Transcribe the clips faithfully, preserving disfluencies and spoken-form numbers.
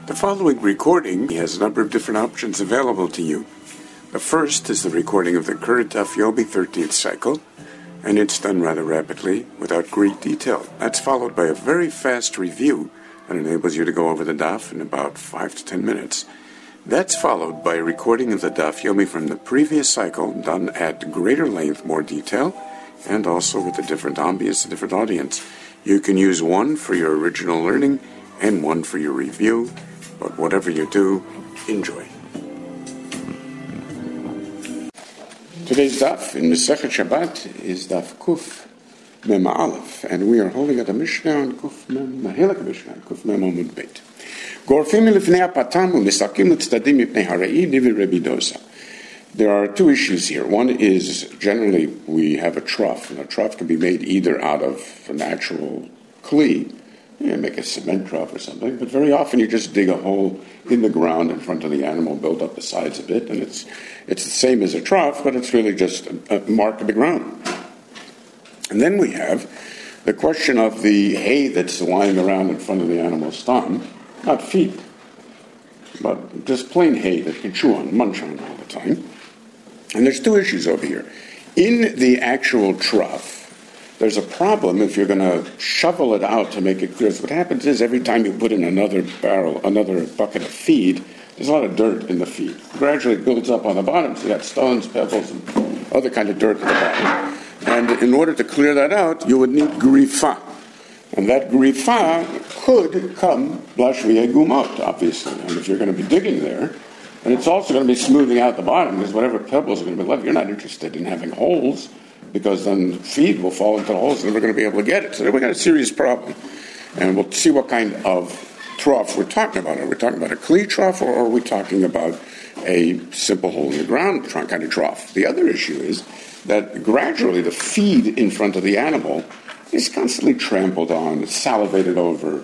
The following recording has a number of different options available to you. The first is the recording of the current Daf Yomi thirteenth cycle, and it's done rather rapidly, without great detail. That's followed by a very fast review that enables you to go over the Daf in about five to ten minutes. That's followed by a recording of the Daf Yomi from the previous cycle, done at greater length, more detail, and also with a different ambience, a different audience. You can use one for your original learning and one for your review, but whatever you do, enjoy. Today's Daf in Masechet Shabbat is Daf Kuf Mem Aleph, and we are holding at the Mishnah on Kuf Mem Mahilak Mishnah, Kuf Mem Amud Beit. Gorfim lifnei apatam u'misakim l'tzadim mipnei harei divi Rebbe Dosa. There are two issues here. One is, generally, we have a trough, and a trough can be made either out of a natural kli, you know, make a cement trough or something, but very often you just dig a hole in the ground in front of the animal, build up the sides a bit, and it's it's the same as a trough, but it's really just a, a mark of the ground. And then we have the question of the hay that's lying around in front of the animal's thumb, not feed, but just plain hay that can chew on, munch on all the time. And there's two issues over here. In the actual trough, there's a problem if you're going to shovel it out to make it clear. So what happens is every time you put in another barrel, another bucket of feed, there's a lot of dirt in the feed. Gradually it builds up on the bottom, so you got stones, pebbles, and other kind of dirt at the bottom. And in order to clear that out, you would need grifa. And that grifa could come blashviye gumot, obviously. And if you're going to be digging there, and it's also going to be smoothing out the bottom, because whatever pebbles are going to be left, you're not interested in having holes, because then feed will fall into the holes and we're going to be able to get it. So we've got a serious problem. And we'll see what kind of trough we're talking about. Are we talking about a kli trough, or are we talking about a simple hole in the ground kind of trough? The other issue is that gradually the feed in front of the animal is constantly trampled on, it's salivated over,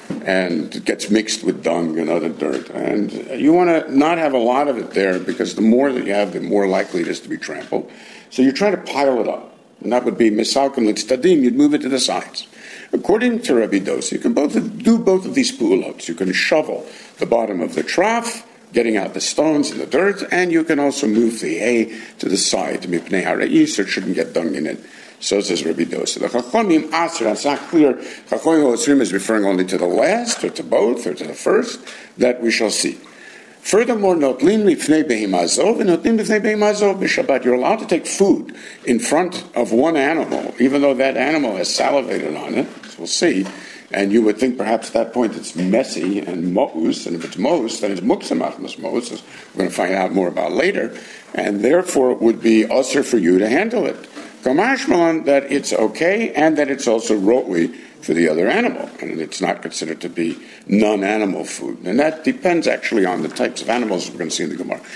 and it gets mixed with dung and other dirt. And you want to not have a lot of it there, because the more that you have, the more likely it is to be trampled. So you try to pile it up. And that would be misalkim l'tzadim, you'd move it to the sides. According to Rebbe Dosa, you can both do both of these pu'ulot. You can shovel the bottom of the trough, getting out the stones and the dirt, and you can also move the hay to the side, mipnei harei, so it shouldn't get dung in it. So says Rebbe Dosa. The Chachamim Asr, it's not clear, Chachamim Osrim is referring only to the last, or to both, or to the first, that we shall see. Furthermore, notlim lifnei behimazov, and notlim lifnei behimazov b'Shabbat. You're allowed to take food in front of one animal, even though that animal has salivated on it, as we'll see, and you would think perhaps at that point it's messy and mos, and if it's mos, then it's muksamachmas mos, as we're going to find out more about later, and therefore it would be usher for you to handle it. Kamashmalan, that it's okay, and that it's also rotwi for the other animal, and it's not considered to be non-animal food. And that depends actually on the types of animals we're going to see in the Gemara.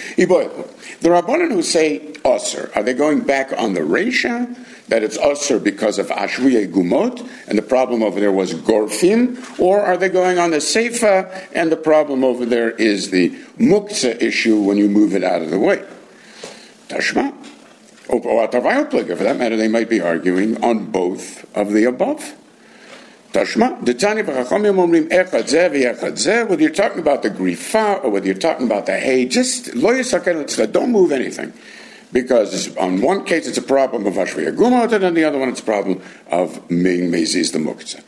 The Rabbanan who say usher, are they going back on the Reisha, that it's usher because of ashviye gumot, and the problem over there was gorfim, or are they going on the seifa, and the problem over there is the muktzah issue when you move it out of the way? Tashma. Or for that matter, they might be arguing on both of the above. Tashma, whether you're talking about the grifa or whether you're talking about the hay, just don't move anything. Because on one case it's a problem of ashviya gumot, and on the other one it's a problem of being mezis the muktzah.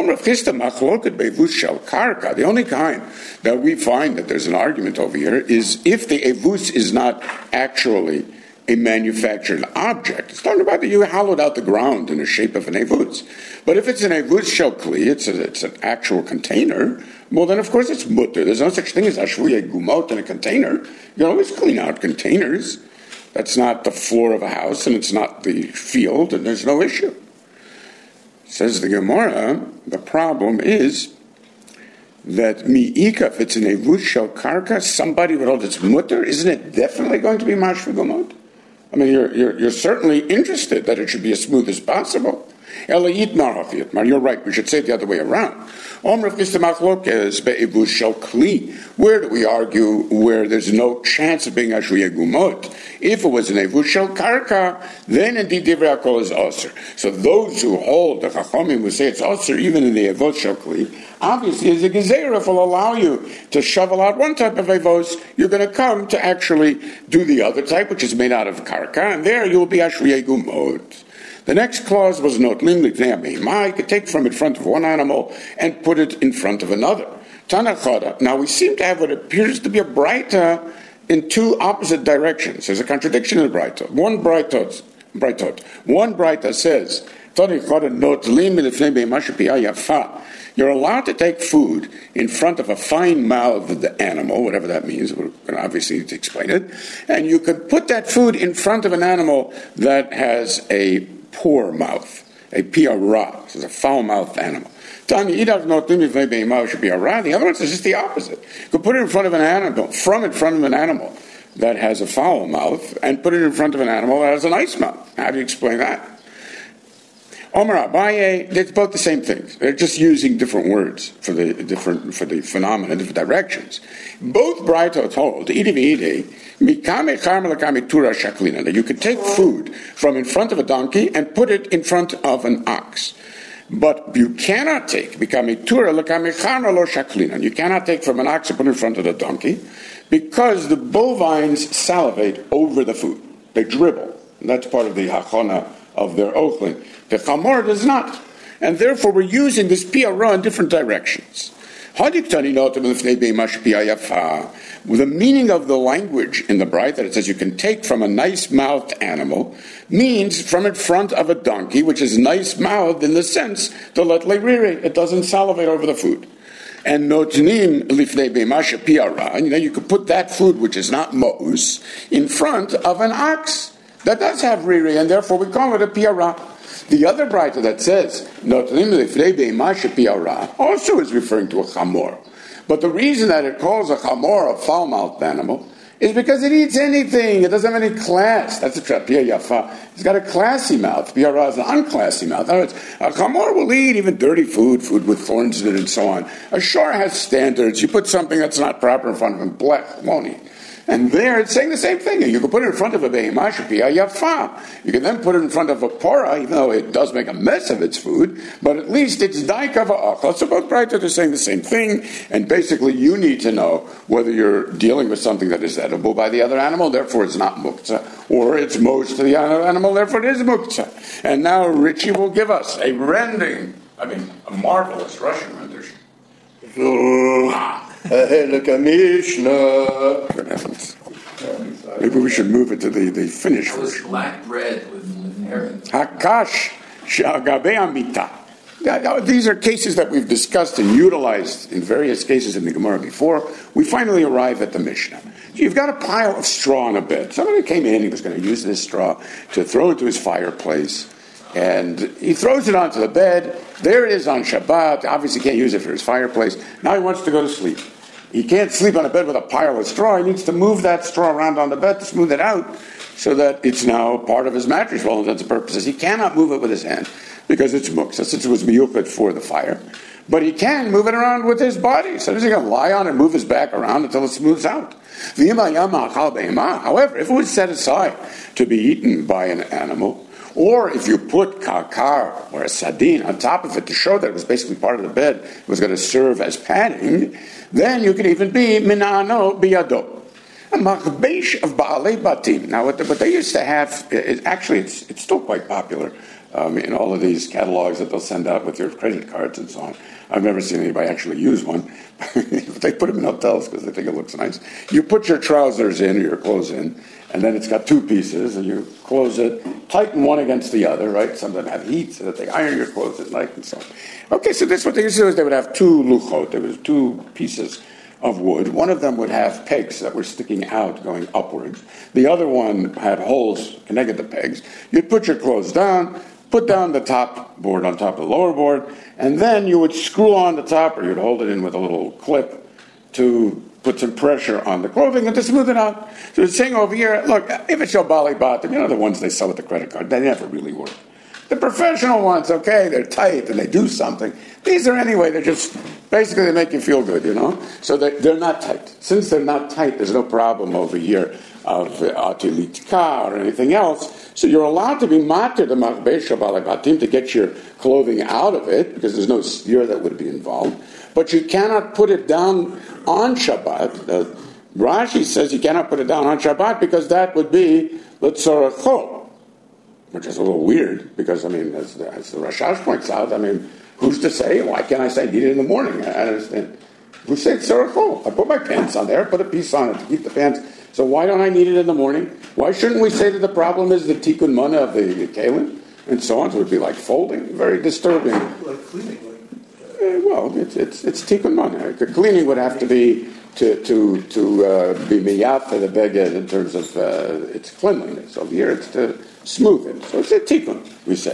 The only kind that we find that there's an argument over here is if the evus is not actually a manufactured object. It's talking about that you hollowed out the ground in the shape of an evus. But if it's an evus shel kli, it's, a, it's an actual container, well then of course it's mutter. There's no such thing as ashviya gumot in a container. You can always clean out containers. That's not the floor of a house, and it's not the field, and there's no issue. Says the Gemara, the problem is that mi'ika, if it's an evus shel karka, somebody would hold it's mutter, isn't it definitely going to be mashvi gumot? I mean, you're, you're, you're certainly interested that it should be as smooth as possible. Elayit Maraf Yitmar. You're right. We should say it the other way around. Where do we argue where there's no chance of being Ashriya Gumot? If it was an Evush Shel Karka, then indeed Divrei HaKol is Osir. So those who hold the Chachamim will say it's Osir even in the Evush Shel Kli. Obviously, as a Gezerah will allow you to shovel out one type of Evos, you're going to come to actually do the other type, which is made out of Karka, and there you'll be Ashriya Gumot. The next clause was Notlim L'Pnei Behema. You could take from in front of one animal and put it in front of another. Tanachada. Now we seem to have what appears to be a Braita in two opposite directions. There's a contradiction in the Braita. One Braita, Braita, one Braita says, you're allowed to take food in front of a fine-mouthed animal, whatever that means. We're going to obviously need to explain it. And you could put that food in front of an animal that has a poor mouth, a piara, this is a foul-mouthed animal. The other one says just the opposite. You could put it in front of an animal, from in front of an animal that has a foul mouth, and put it in front of an animal that has a nice mouth. How do you explain that? Omar Abaye, it's both the same things. They're just using different words for the different for the phenomena, different directions. Both Braitot hold that you could take food from in front of a donkey and put it in front of an ox. But you cannot take you cannot take from an ox and put it in front of the donkey, because the bovines salivate over the food. They dribble. And that's part of the hachana of their ochlin. The chamor does not. And therefore we're using this piara in different directions. The meaning of the language in the Braita that it says you can take from a nice-mouthed animal means from in front of a donkey, which is nice-mouthed in the sense that it doesn't salivate over the food. And notnim lifnei beimasha piara, and then you could put that food, which is not mos, in front of an ox that does have riri, and therefore we call it a piara. The other Braita that says notnim lifnei beimasha piara also is referring to a chamor. But the reason that it calls a chamor a foul-mouthed animal is because it eats anything. It doesn't have any class. That's a trapia yafa. It's got a classy mouth. Piara is an unclassy mouth. In other words, a chamor will eat even dirty food, food with thorns in it and so on. A shor has standards. You put something that's not proper in front of him, blech, won't eat. And there it's saying the same thing. You can put it in front of a behemah, shapia yafa. You can then put it in front of a pora, even though it does make a mess of its food, but at least it's daika va'achal. So both Braitot are saying the same thing, and basically you need to know whether you're dealing with something that is edible by the other animal, therefore it's not muktzah, or it's most to the other animal, therefore it is muktzah. And now Richie will give us a rending, I mean, a marvelous Russian rendition. Ahelek Mishnah. Maybe we should move it to the, the Finnish version. Black bread with, with herring. Hakash shagabe amita. These are cases that we've discussed and utilized in various cases in the Gemara before. We finally arrive at the Mishnah. You've got a pile of straw on a bed. Somebody came in, he was going to use this straw to throw into his fireplace. And he throws it onto the bed. There it is on Shabbat. Obviously can't use it for his fireplace. Now he wants to go to sleep. He can't sleep on a bed with a pile of straw. He needs to move that straw around on the bed to smooth it out so that it's now part of his mattress for all intents and purposes. He cannot move it with his hand because it's muktzah, since it was miyuchad for the fire. But he can move it around with his body. So he's going to lie on it and move his back around until it smooths out. However, if it was set aside to be eaten by an animal, or if you put kakar or a sardine on top of it to show that it was basically part of the bed, it was going to serve as padding, then you could even be minano biyado. A machbesh of baalei batim. Now, what, the, what they used to have, it, actually, it's, it's still quite popular um, in all of these catalogs that they'll send out with your credit cards and so on. I've never seen anybody actually use one. They put them in hotels because they think it looks nice. You put your trousers in or your clothes in, and then it's got two pieces, and you close it, tighten one against the other, right? Some of them have heat so that they iron your clothes at night and so on. Okay, so this what they used to do is they would have two luchot. There was two pieces of wood. One of them would have pegs that were sticking out, going upwards. The other one had holes connected to pegs. You'd put your clothes down, put down the top board on top of the lower board, and then you would screw on the top, or you'd hold it in with a little clip to put some pressure on the clothing and to smooth it out. So it's saying over here, look, if it's your bali batim, you know the ones they sell with the credit card, they never really work. The professional ones, okay, they're tight and they do something. These are anyway, they're just, basically they make you feel good, you know? So they, they're not tight. Since they're not tight, there's no problem over here of atilitka or anything else. So you're allowed to be matir the machbei shabbat batim to get your clothing out of it, because there's no steer that would be involved. But you cannot put it down on Shabbat. Uh, Rashi says you cannot put it down on Shabbat because that would be l'tzorachol, which is a little weird because, I mean, as, as the Rashash points out, I mean, who's to say? Why can't I say need it in the morning? I understand. Who said tzorachol? I put my pants on there, put a piece on it to keep the pants. So why don't I need it in the morning? Why shouldn't we say that the problem is the tikkun mana of the, the kalim and so on? So it would be like folding, very disturbing. Like cleaning. Uh, well, it's it's it's tikkun mana. The cleaning would have to be to to to uh, be miyat for the beged in terms of uh, its cleanliness. Over here, it's to smooth it. So it's a tikkun, we say.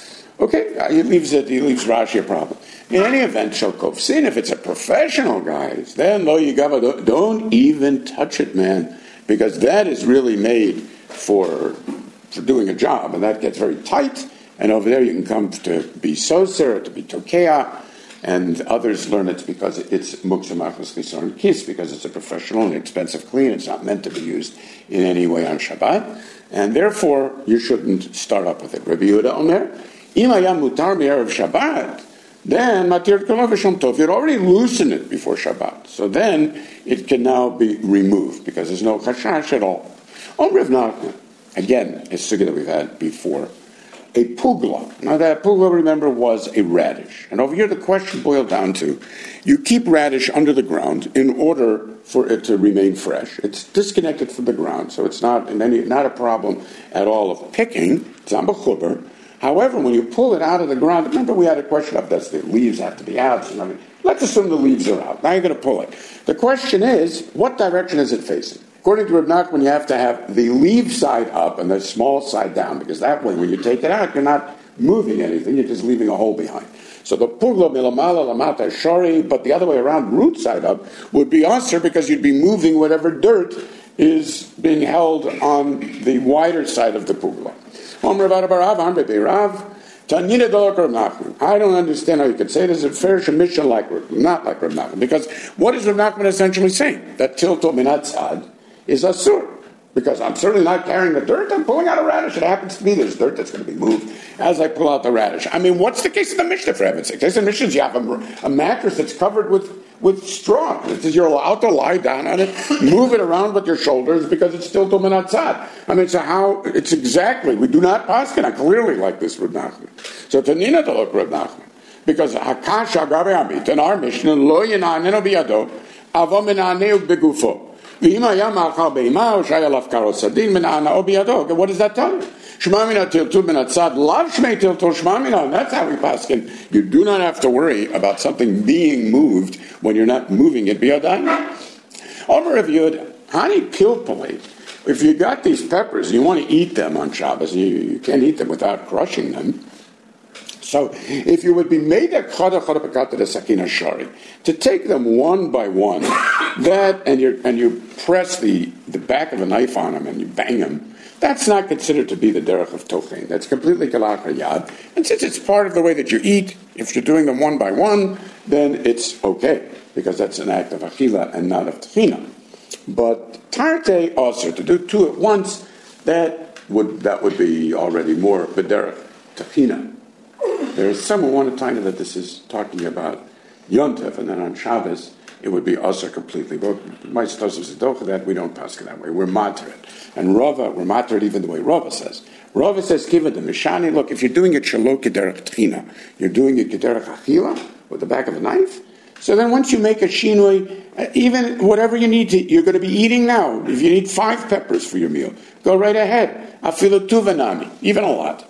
Okay, uh, he leaves it. He leaves Rashi a problem. In any event, Shokov sin. If it's a professional, guys, then lo yigava, don't even touch it, man, because that is really made for for doing a job, and that gets very tight. And over there, you can come to be soser, to be tokea. And others learn it's because it's muktzah machmas chisar kis, because it's a professional and expensive clean. It's not meant to be used in any way on Shabbat, and therefore you shouldn't start up with it. Rabbi Yehuda Omer, im hayam mutar b'erev Shabbat, then matir kol v'shom tov. You'd already loosened it before Shabbat, so then it can now be removed because there's no chashash at all. On Rav Nachman, again, a sugya that we've had before. A pugla. Now that pugla, remember, was a radish. And over here the question boiled down to, you keep radish under the ground in order for it to remain fresh. It's disconnected from the ground, so it's not in any, not a problem at all of picking. It's not b'chuber. However, when you pull it out of the ground, remember we had a question of does the leaves have to be out? So, I mean, let's assume the leaves are out. Now you're going to pull it. The question is, what direction is it facing? According to Reb Nachman, you have to have the leaf side up and the small side down, because that way, when you take it out, you're not moving anything, you're just leaving a hole behind. So the pugla milamala lamata shari, but the other way around, root side up, would be usher because you'd be moving whatever dirt is being held on the wider side of the pugla. I don't understand how you could say this. It's fair shemisha like not like Reb Nachman, because what is Reb Nachman essentially saying? That tilto minat tzad is asur, because I'm certainly not carrying the dirt. I'm pulling out a radish. It happens to be there's dirt that's going to be moved as I pull out the radish. I mean, what's the case of the Mishnah, for heaven's sake? The case of the Mishnah is you have a, a mattress that's covered with, with straw. It says you're allowed to lie down on it, move it around with your shoulders because it's still dominat tzad. I mean, so how, it's exactly, we do not paskin clearly like this Reb Nachman. So Tanina to look Reb Nachman, because Hakash Agabe Amit, in our Mishnah, lo yinanenu biyado, avo minaneu begufo. Okay, what does that tell you? That's how we paskin. You do not have to worry about something being moved when you're not moving it. If you got these peppers and you want to eat them on Shabbos, you, you can't eat them without crushing them. So, if you would be made a chada chada pekata de sakina shari, to take them one by one, that and you and you press the, the back of a knife on them and you bang them, that's not considered to be the derech of tochein. That's completely kalach yad. And since it's part of the way that you eat, if you're doing them one by one, then it's okay, because that's an act of achila and not of tchina. But tarte also, to do two at once, that would that would be already more b'derech tchina. There is some who want to tell you that this is talking about Yontif, and then on Shabbos it would be Asr completely. But my Stosos Zedocha, that we don't pass it that way. We're matter it. And Rava, we're matter it even the way Rava says. Rava says, give it the Mishani, look, if you're doing it Shalok Kederach Tchina, you're doing it Kederach Achila, with the back of a knife, so then once you make a shinui, even whatever you need to, you're going to be eating now. If you need five peppers for your meal, go right ahead. Afilu tuvanami, even a lot.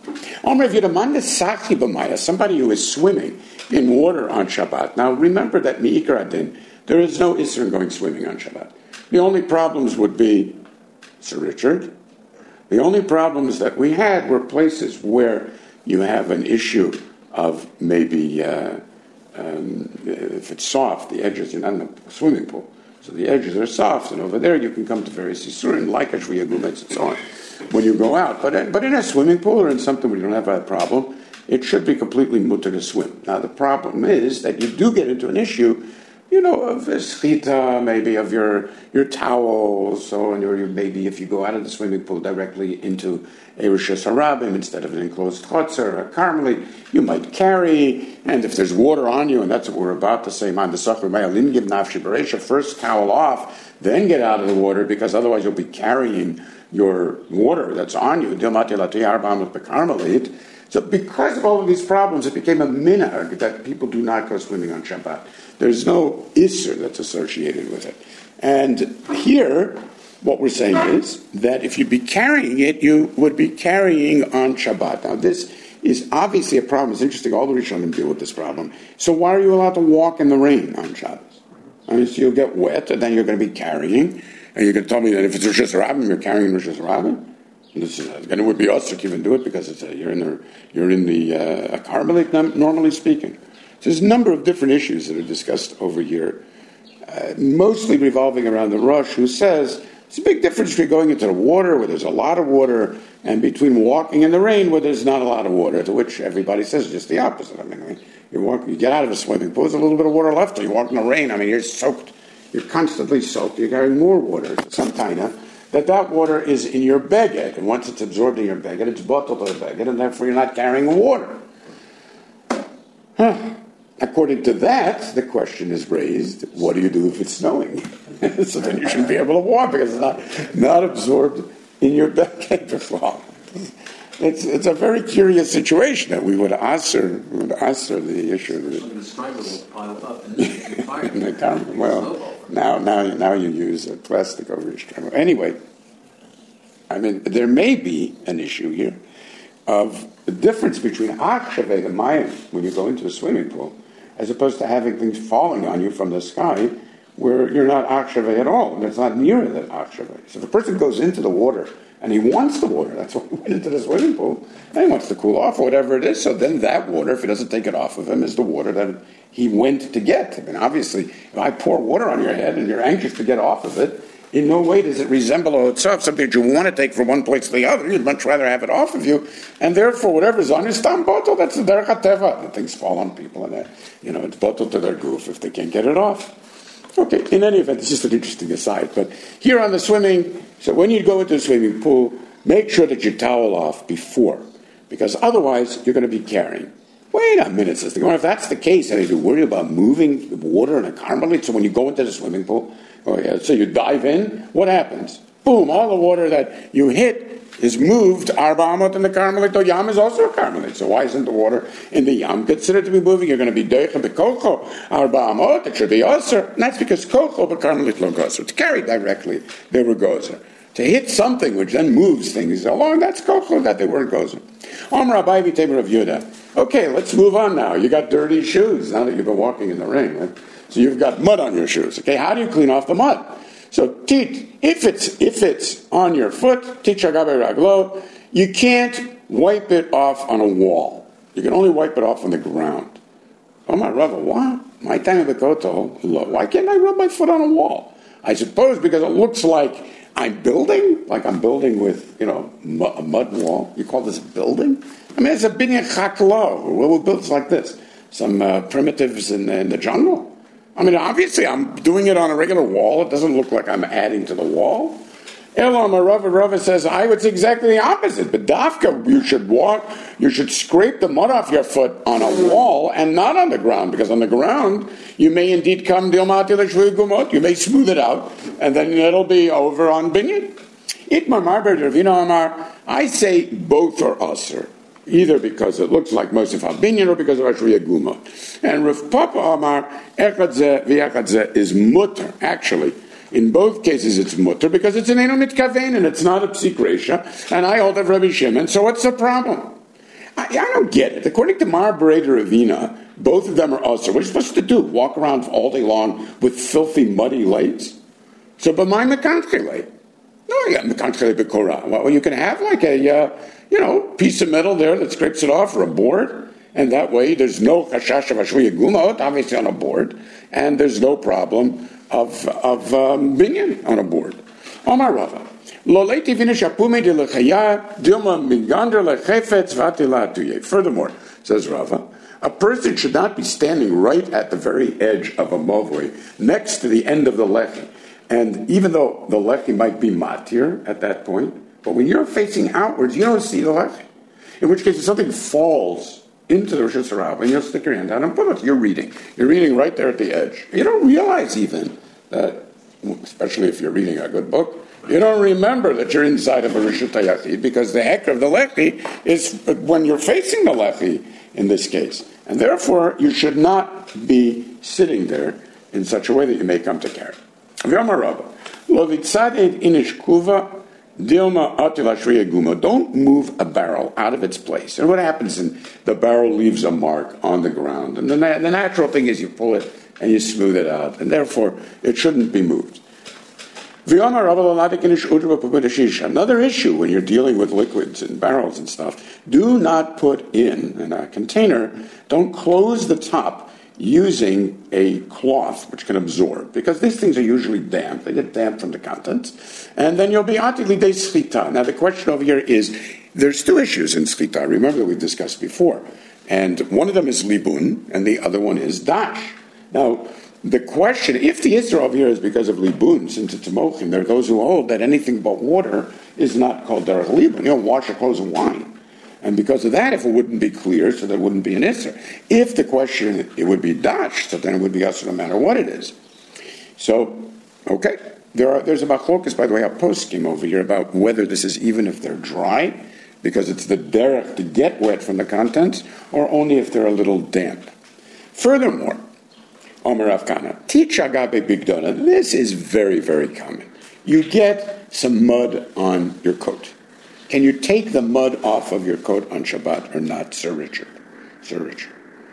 Somebody who is swimming in water on Shabbat. Now remember that mi'ikar adin, there is no isser in going swimming on Shabbat. The only problems would be, Sir Richard, the only problems that we had were places where you have an issue of maybe... Uh, Um, if it's soft, the edges, you're not in a swimming pool, so the edges are soft, and over there you can come to various isurim, like a shviyah gumetz and so on. when you go out. But, but in a swimming pool or in something where you don't have that problem, it should be completely mutter to swim. Now, the problem is that you do get into an issue, you know, of schita, maybe of your your towels, or your, maybe if you go out of the swimming pool directly into a Rishus Harabim instead of an enclosed chotzer, a karmelit, you might carry, and if there's water on you, and that's what we're about to say, man, the sachar ma'alim give nafshi bereisha, first towel off, then get out of the water, because otherwise you'll be carrying your water that's on you. So because of all of these problems, it became a minhag that people do not go swimming on Shabbat. There's no isser that's associated with it. And here, what we're saying is that if you'd be carrying it, you would be carrying on Shabbat. Now, this is obviously a problem. It's interesting. All the Rishonim deal with this problem. So why are you allowed to walk in the rain on Shabbos? I mean, so you'll get wet, and then you're going to be carrying. And you can tell me that if it's Rosh Hashanah, you're carrying Rosh Hashanah. This is, and it would be us to even do it because it's a, you're in the you're in the uh, a karmelit, normally speaking. So there's a number of different issues that are discussed over here, uh, mostly revolving around the Rosh, who says it's a big difference between going into the water where there's a lot of water and between walking in the rain where there's not a lot of water. To which everybody says just the opposite. I mean, I mean you walk, you get out of a swimming pool, there's a little bit of water left. Or you walk in the rain. I mean, you're soaked. You're constantly soaked. You're carrying more water. Some kind of. That that water is in your beged, and once it's absorbed in your beged, it's bottled to the beged, and therefore you're not carrying water. Huh. According to that, the question is raised, what do you do if it's snowing? So then you shouldn't be able to walk because it's not, not absorbed in your beged. Well, it's, it's a very curious situation that we would answer, we would answer the issue. So the striper will pile up and then fire. And they come, well, now, now, now you use a plastic over your striper. Anyway, I mean, there may be an issue here of the difference between Achshaveh and Mayim when you go into a swimming pool, as opposed to having things falling on you from the sky, where you're not Achshaveh at all, and it's not near that Achshaveh. So if a person goes into the water, and he wants the water, that's why he went into the swimming pool, and he wants to cool off, or whatever it is, so then that water, if he doesn't take it off of him, is the water that he went to get. I mean, obviously, if I pour water on your head, and you're anxious to get off of it, in no way does it resemble itself something that you want to take from one place to the other. You'd much rather have it off of you, and therefore, whatever's on your stam bottle, that's the derech hateva. The things fall on people, and you know, it's bottled to their goof if they can't get it off. Okay, in any event, it's just an interesting aside. But here on the swimming, so when you go into a swimming pool, make sure that you towel off before, because otherwise you're going to be carrying. Wait a minute, says the Gemara. If that's the case, and you worry about moving water in a karmelit, so when you go into the swimming pool, oh yeah, so you dive in, what happens? Boom, all the water that you hit is moved. Arba amot in the karmelit, or yam is also a karmelit. So why isn't the water in the yam considered to be moving? You're going to be doicha bekocho, arba amot, it should be osir. And that's because kocho bekarmelit lo gozer. To carry directly, they were gozer. To hit something which then moves things along, that's kocho, that they weren't gozer. Amar Abai v'temer of Yudah. Okay, let's move on now. You got dirty shoes now that you've been walking in the rain. Right? So you've got mud on your shoes. Okay, how do you clean off the mud? So tit, if it's if it's on your foot, tit shagabe raglo, you can't wipe it off on a wall. You can only wipe it off on the ground. Oh my Rava, what? My time of the koto, why can't I rub my foot on a wall? I suppose because it looks like I'm building, like I'm building with, you know, a mud wall. You call this building? I mean, it's a binyan chaklo. We'll build it like this. Some uh, primitives in, in the jungle. I mean, obviously, I'm doing it on a regular wall. It doesn't look like I'm adding to the wall. Elam Rava Rava says, I would say exactly the opposite. But dafka, you should walk, you should scrape the mud off your foot on a wall and not on the ground, because on the ground you may indeed come dilmati l'shvui gumot. You may smooth it out, and then it'll be over on binyan. Itmar Marber Ravina Amar, I say both are usher. Either because it looks like Mosif HaBinyan or because of Ashriya Guma. And Rav Papa Amar, Echadze v'Echadze is mutter. Actually, in both cases it's mutter because it's an Eino Mitkavein and it's not a Psik Resha. And I hold of Rabbi Shimon, so what's the problem? I, I don't get it. According to Mar Bereda Ravina, both of them are usher. What are you supposed to do? Walk around all day long with filthy, muddy legs? So, but my Mekantre leg. No, yeah, Mekantre B'Korah. Well, you can have like a... Uh, you know, piece of metal there that scrapes it off, or a board, and that way there's no chashash of ashriya gumot, obviously on a board, and there's no problem of of um, binyan on a board. Omar Rava, Furthermore, says Rava, a person should not be standing right at the very edge of a movoi, next to the end of the lechi. And even though the lechi might be matir at that point, but when you're facing outwards, you don't see the lechi. In which case, if something falls into the Rosh Hashanah, and you'll stick your hand down and pull it, you're reading. You're reading right there at the edge. You don't realize even that, especially if you're reading a good book, you don't remember that you're inside of a Rishut HaYachid, because the heck of the lechi is when you're facing the lechi in this case. And therefore, you should not be sitting there in such a way that you may come to carry. Don't move a barrel out of its place. And what happens is the barrel leaves a mark on the ground. And the, na- the natural thing is you pull it and you smooth it out. And therefore, it shouldn't be moved. Another issue when you're dealing with liquids and barrels and stuff, do not put in, in a container, don't close the top using a cloth which can absorb, because these things are usually damp. They get damp from the contents. And then you'll be atili de schita. Now the question over here is, there's two issues in schita. Remember that we've discussed before. And one of them is libun, and the other one is dash. Now, the question, if the Isra over here is because of libun, since it's a mochim, there are those who hold that anything but water is not called derech libun. You don't wash your clothes in wine. And because of that, if it wouldn't be clear, so there wouldn't be an Isra. If the question, it would be dash, so then it would be Isra no matter what it is. So, okay. There are, there's a machlokas, by the way, a post came over here about whether this is even if they're dry, because it's the derech to get wet from the contents, or only if they're a little damp. Furthermore, Omer Afkana, teach agabe bigdona. This is very, very common. You get some mud on your coat. Can you take the mud off of your coat on Shabbat or not, Sir Richard? Sir Richard.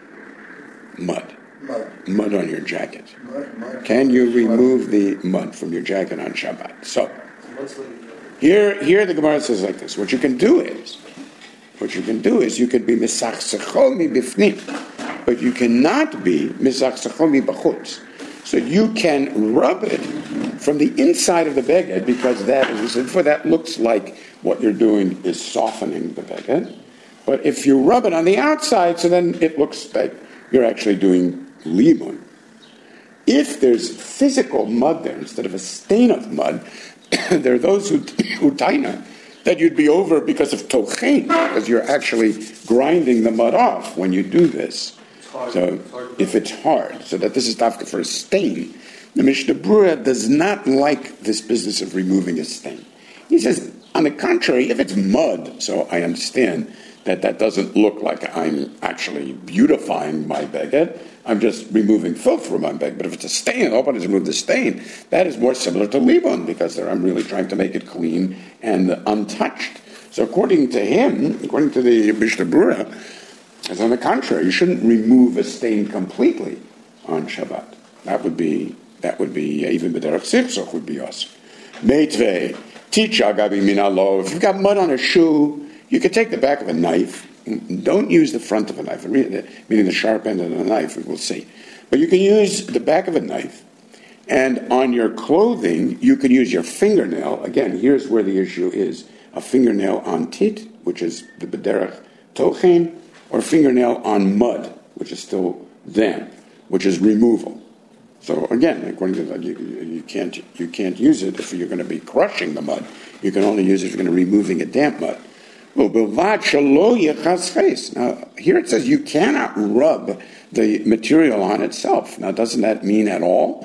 Mud. Mud. Mud on your jacket. Mud, mud. Can you remove the mud from your jacket on Shabbat? So, here, here the Gemara says like this. What you can do is, what you can do is you can be misachsecho mi bifnim, but you cannot be misachsecho mi bachutz. So you can rub it from the inside of the beged, because that is, for that looks like what you're doing is softening the beged. But if you rub it on the outside, so then it looks like you're actually doing limun. If there's physical mud there instead of a stain of mud, there are those who who taina that you'd be over because of tochein, because you're actually grinding the mud off when you do this. So if it's hard, so that this is dafka for a stain, the Mishnah Berurah does not like this business of removing a stain. He says, on the contrary, if it's mud, so I understand that that doesn't look like I'm actually beautifying my beged, I'm just removing filth from my beged. But if it's a stain, all I want is remove the stain, that is more similar to libun, because there I'm really trying to make it clean and untouched. So according to him, according to the Mishnah Berurah, as on the contrary, you shouldn't remove a stain completely on Shabbat. That would be, that would be, even b'derech sichsoch would be us. Meitvei, teach agabi minalo. If you've got mud on a shoe, you could take the back of a knife. Don't use the front of a knife, meaning the sharp end of the knife, we will see. But you can use the back of a knife, and on your clothing, you can use your fingernail. Again, here's where the issue is. A fingernail on tit, which is the b'derech tochen, or fingernail on mud, which is still damp, which is removal. So again, according to that, you, you can't you can't use it if you're going to be crushing the mud. You can only use it if you're going to be removing a damp mud. Now here it says you cannot rub the material on itself. Now doesn't that mean at all?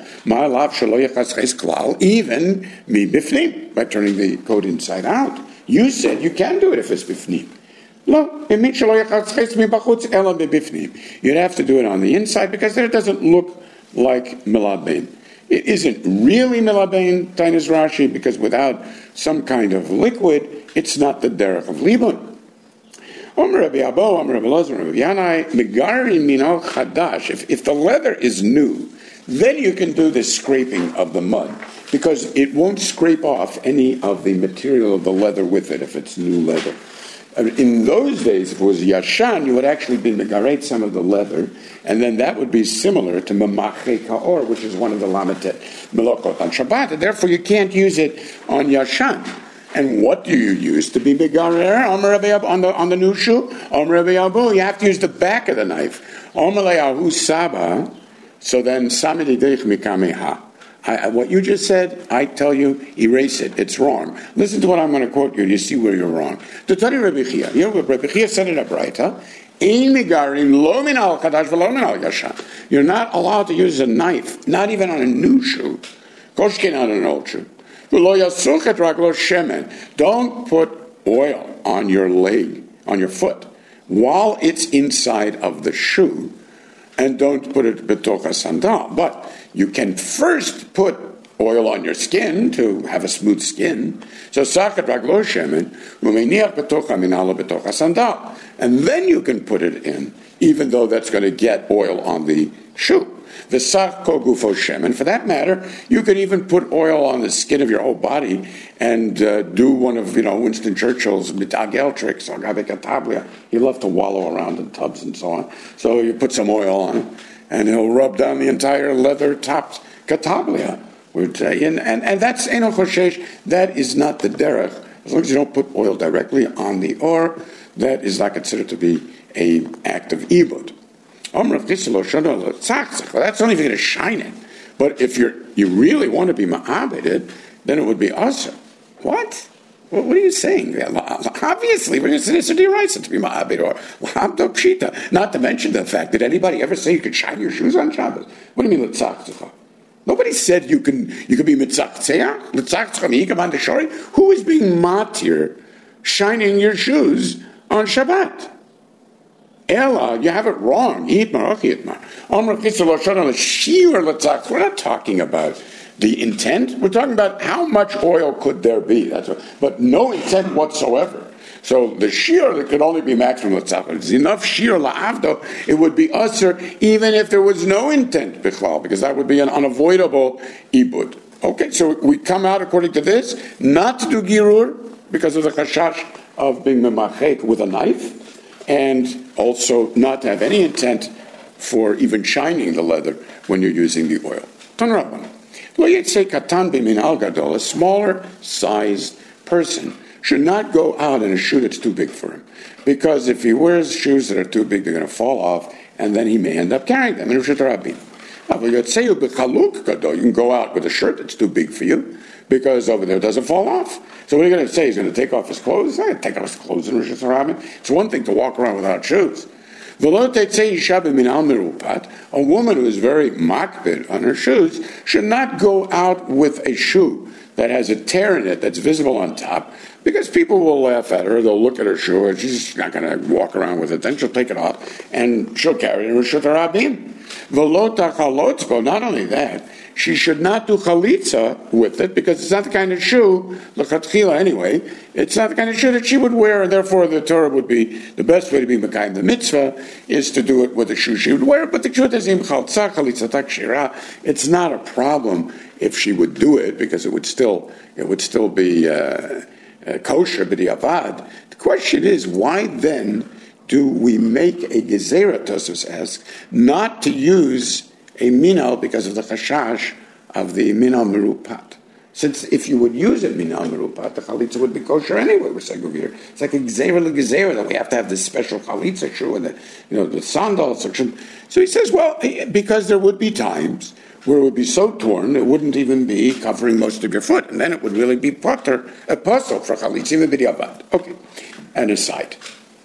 Even mi bifnim, by turning the coat inside out. You said you can do it if it's bifnim. You'd have to do it on the inside, because there it doesn't look like milabein. It isn't really milabein, Tainas Rashi, because without some kind of liquid, it's not the derech of libun. If, if the leather is new, then you can do this scraping of the mud, because it won't scrape off any of the material of the leather with it if it's new leather. In those days, if it was yashan, you would actually be megaret some of the leather, and then that would be similar to memache kaor, which is one of the lamatet melokot on Shabbat, and therefore you can't use it on yashan. And what do you use to be megarer? Omer Rabbi Abu, on the on the new shoe. Omer Rabbi Abu, you have to use the back of the knife. Omer Le'ahu Saba. So then, Samididich Mikameha. I, what you just said, I tell you, erase it. It's wrong. Listen to what I'm going to quote you. You see where you're wrong. To tell you, Rabbi Chia, you know what Rabbi Chia said in a Braita? You're not allowed to use a knife, not even on a new shoe. Koshkin on an old shoe. Don't put oil on your leg, on your foot, while it's inside of the shoe, and don't put it betocha sandal. But you can first put oil on your skin to have a smooth skin. So sakat raglo shemen umeniach betocha minala betocha sandal, and then you can put it in, even though that's going to get oil on the shoe. The sak kol gufo shemen. For that matter, you could even put oil on the skin of your whole body and uh, do one of you know Winston Churchill's mitagel tricks or gabe katablia. He loved to wallow around in tubs and so on. So you put some oil on it, and he'll rub down the entire leather topped katablia. And, and, and that's eno choshesh. That is not the derech. As long as you don't put oil directly on the or, that is not considered to be an act of ibud. That's only if you're going to shine it. But if you're you really want to be ma'abeded, then it would be also. What? What, what are you saying? Obviously, when it's it's a deraisa to be ma'abed or l'habdo pshita. Not to mention the fact, did anybody ever say you could shine your shoes on Shabbos? What do you mean l'tzachtzcha? Nobody said you can you could be mitzachtzea. L'tzachtzcha mi'ikam shori. Who is being matir shining your shoes on Shabbat? Ella, you have it wrong. We're not talking about the intent. We're talking about how much oil could there be. That's what, but no intent whatsoever. So the shear that could only be maximum l'tzachar. It's enough shear la'avdo. It would be usher even if there was no intent bichlal, because that would be an unavoidable ibud. Okay, so we come out according to this not to do girur because of the chashash of being memachek with a knife, and also not to have any intent for even shining the leather when you're using the oil. Tan Rabban. Lo yitzei katan b'minal gadol, a smaller sized person should not go out in a shoe that's too big for him. Because if he wears shoes that are too big, they're going to fall off, and then he may end up carrying them. In Rishut Rabin. You can go out with a shirt that's too big for you, because over there it doesn't fall off. So what are you going to say? He's going to take off his clothes? He's not going to take off his clothes in Rosh Hashanah. It's one thing to walk around without shoes. A woman who is very makbid on her shoes should not go out with a shoe that has a tear in it that's visible on top, because people will laugh at her, they'll look at her shoe, and she's not going to walk around with it. Then she'll take it off, and she'll carry it in Rosh Hashanah. Not only that, she should not do chalitza with it, because it's not the kind of shoe, l'chatchila anyway, it's not the kind of shoe that she would wear, and therefore the Torah would be, the best way to be mekayim the mitzvah is to do it with a shoe she would wear, but the truth is, it's not a problem if she would do it, because it would still, it would still be uh, uh, kosher, b'diavad. The question is, why then do we make a gezerah, Tosfos asks, not to use a minal because of the chashash of the minal merupat? Since if you would use a minal merupat, the chalitza would be kosher anyway. We're saying over here, it's like a gezerah legezerah that we have to have this special chalitza shoe and the you know the sandal section. So he says, well, because there would be times where it would be so torn it wouldn't even be covering most of your foot, and then it would really be potter a puzzle for chalitza even b'diavad. Okay, and aside.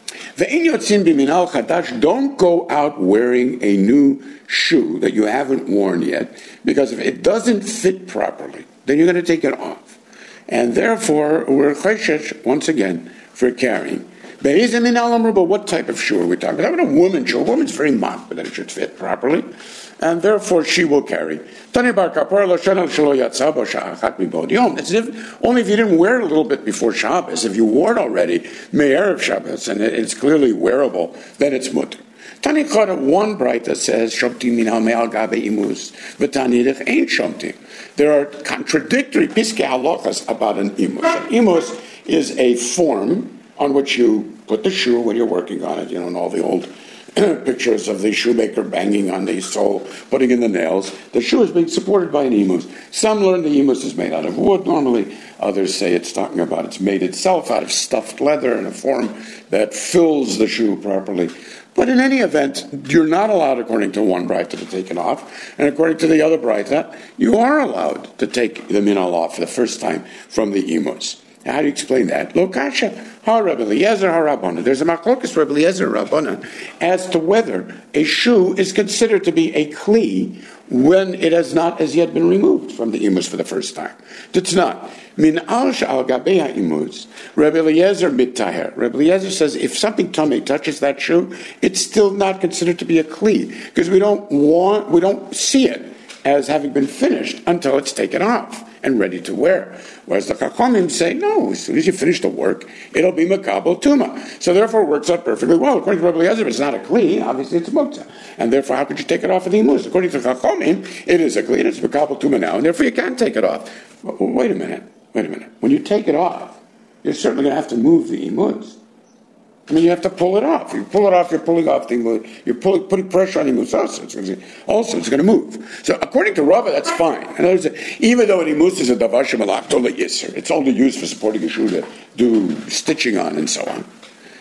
Don't go out wearing a new shoe that you haven't worn yet, because if it doesn't fit properly, then you're going to take it off. And therefore, we're choshesh, once again, for carrying. But what type of shoe are we talking about? A woman's shoe. A woman's very mock, but then it should fit properly. And therefore, she will carry. It's if, only if you didn't wear it a little bit before Shabbos. If you wore it already, me'erev Shabbos, and it's clearly wearable, then it's mutter. Tani Chada, one bright that says, Shomtim minal me'al gabe imus, v'tanidich ain't shomtim. There are contradictory piskei halachas about an imus. An imus is a form on which you put the shoe when you're working on it, you know, and all the old pictures of the shoemaker banging on the sole, putting in the nails. The shoe is being supported by an emus. Some learn the emus is made out of wood normally. Others say it's talking about it's made itself out of stuffed leather in a form that fills the shoe properly. But in any event, you're not allowed, according to one braita, to take it off. And according to the other braita, you are allowed to take the minal off for the first time from the emus. Now, how do you explain that? Lokasha, ha Rabbi Eliezer, ha Rabbana. There's a machlokas Rabbi Eliezer Rabbana as to whether a shoe is considered to be a kli when it has not as yet been removed from the emus for the first time. It's not. Min al sha'al gabei ha'emus, Rabbi Eliezer mitaher. Rabbi Eliezer says if something tummy touches that shoe, it's still not considered to be a kli because we don't want, we don't see it as having been finished until it's taken off and ready to wear. Whereas the Chachamim say, no, as soon as you finish the work, it'll be Makabel Tuma. So therefore it works out perfectly well. According to Rabbi Eliezer, it's not a Kli, obviously it's a Muktzah. And therefore, how could you take it off of the Emus? According to Chachamim, it is a Kli, it's Makabel Tuma now, and therefore you can't take it off. Wait a minute, wait a minute. When you take it off, you're certainly going to have to move the Emus. I mean, you have to pull it off. You pull it off, you're pulling off the emus. You're pulling, putting pressure on the emus also. It's going to, also, it's going to move. So, according to Rava, that's fine. In other words, even though an emus is a davar shemalach tola yisr, it's only used for supporting a shoe to do stitching on and so on.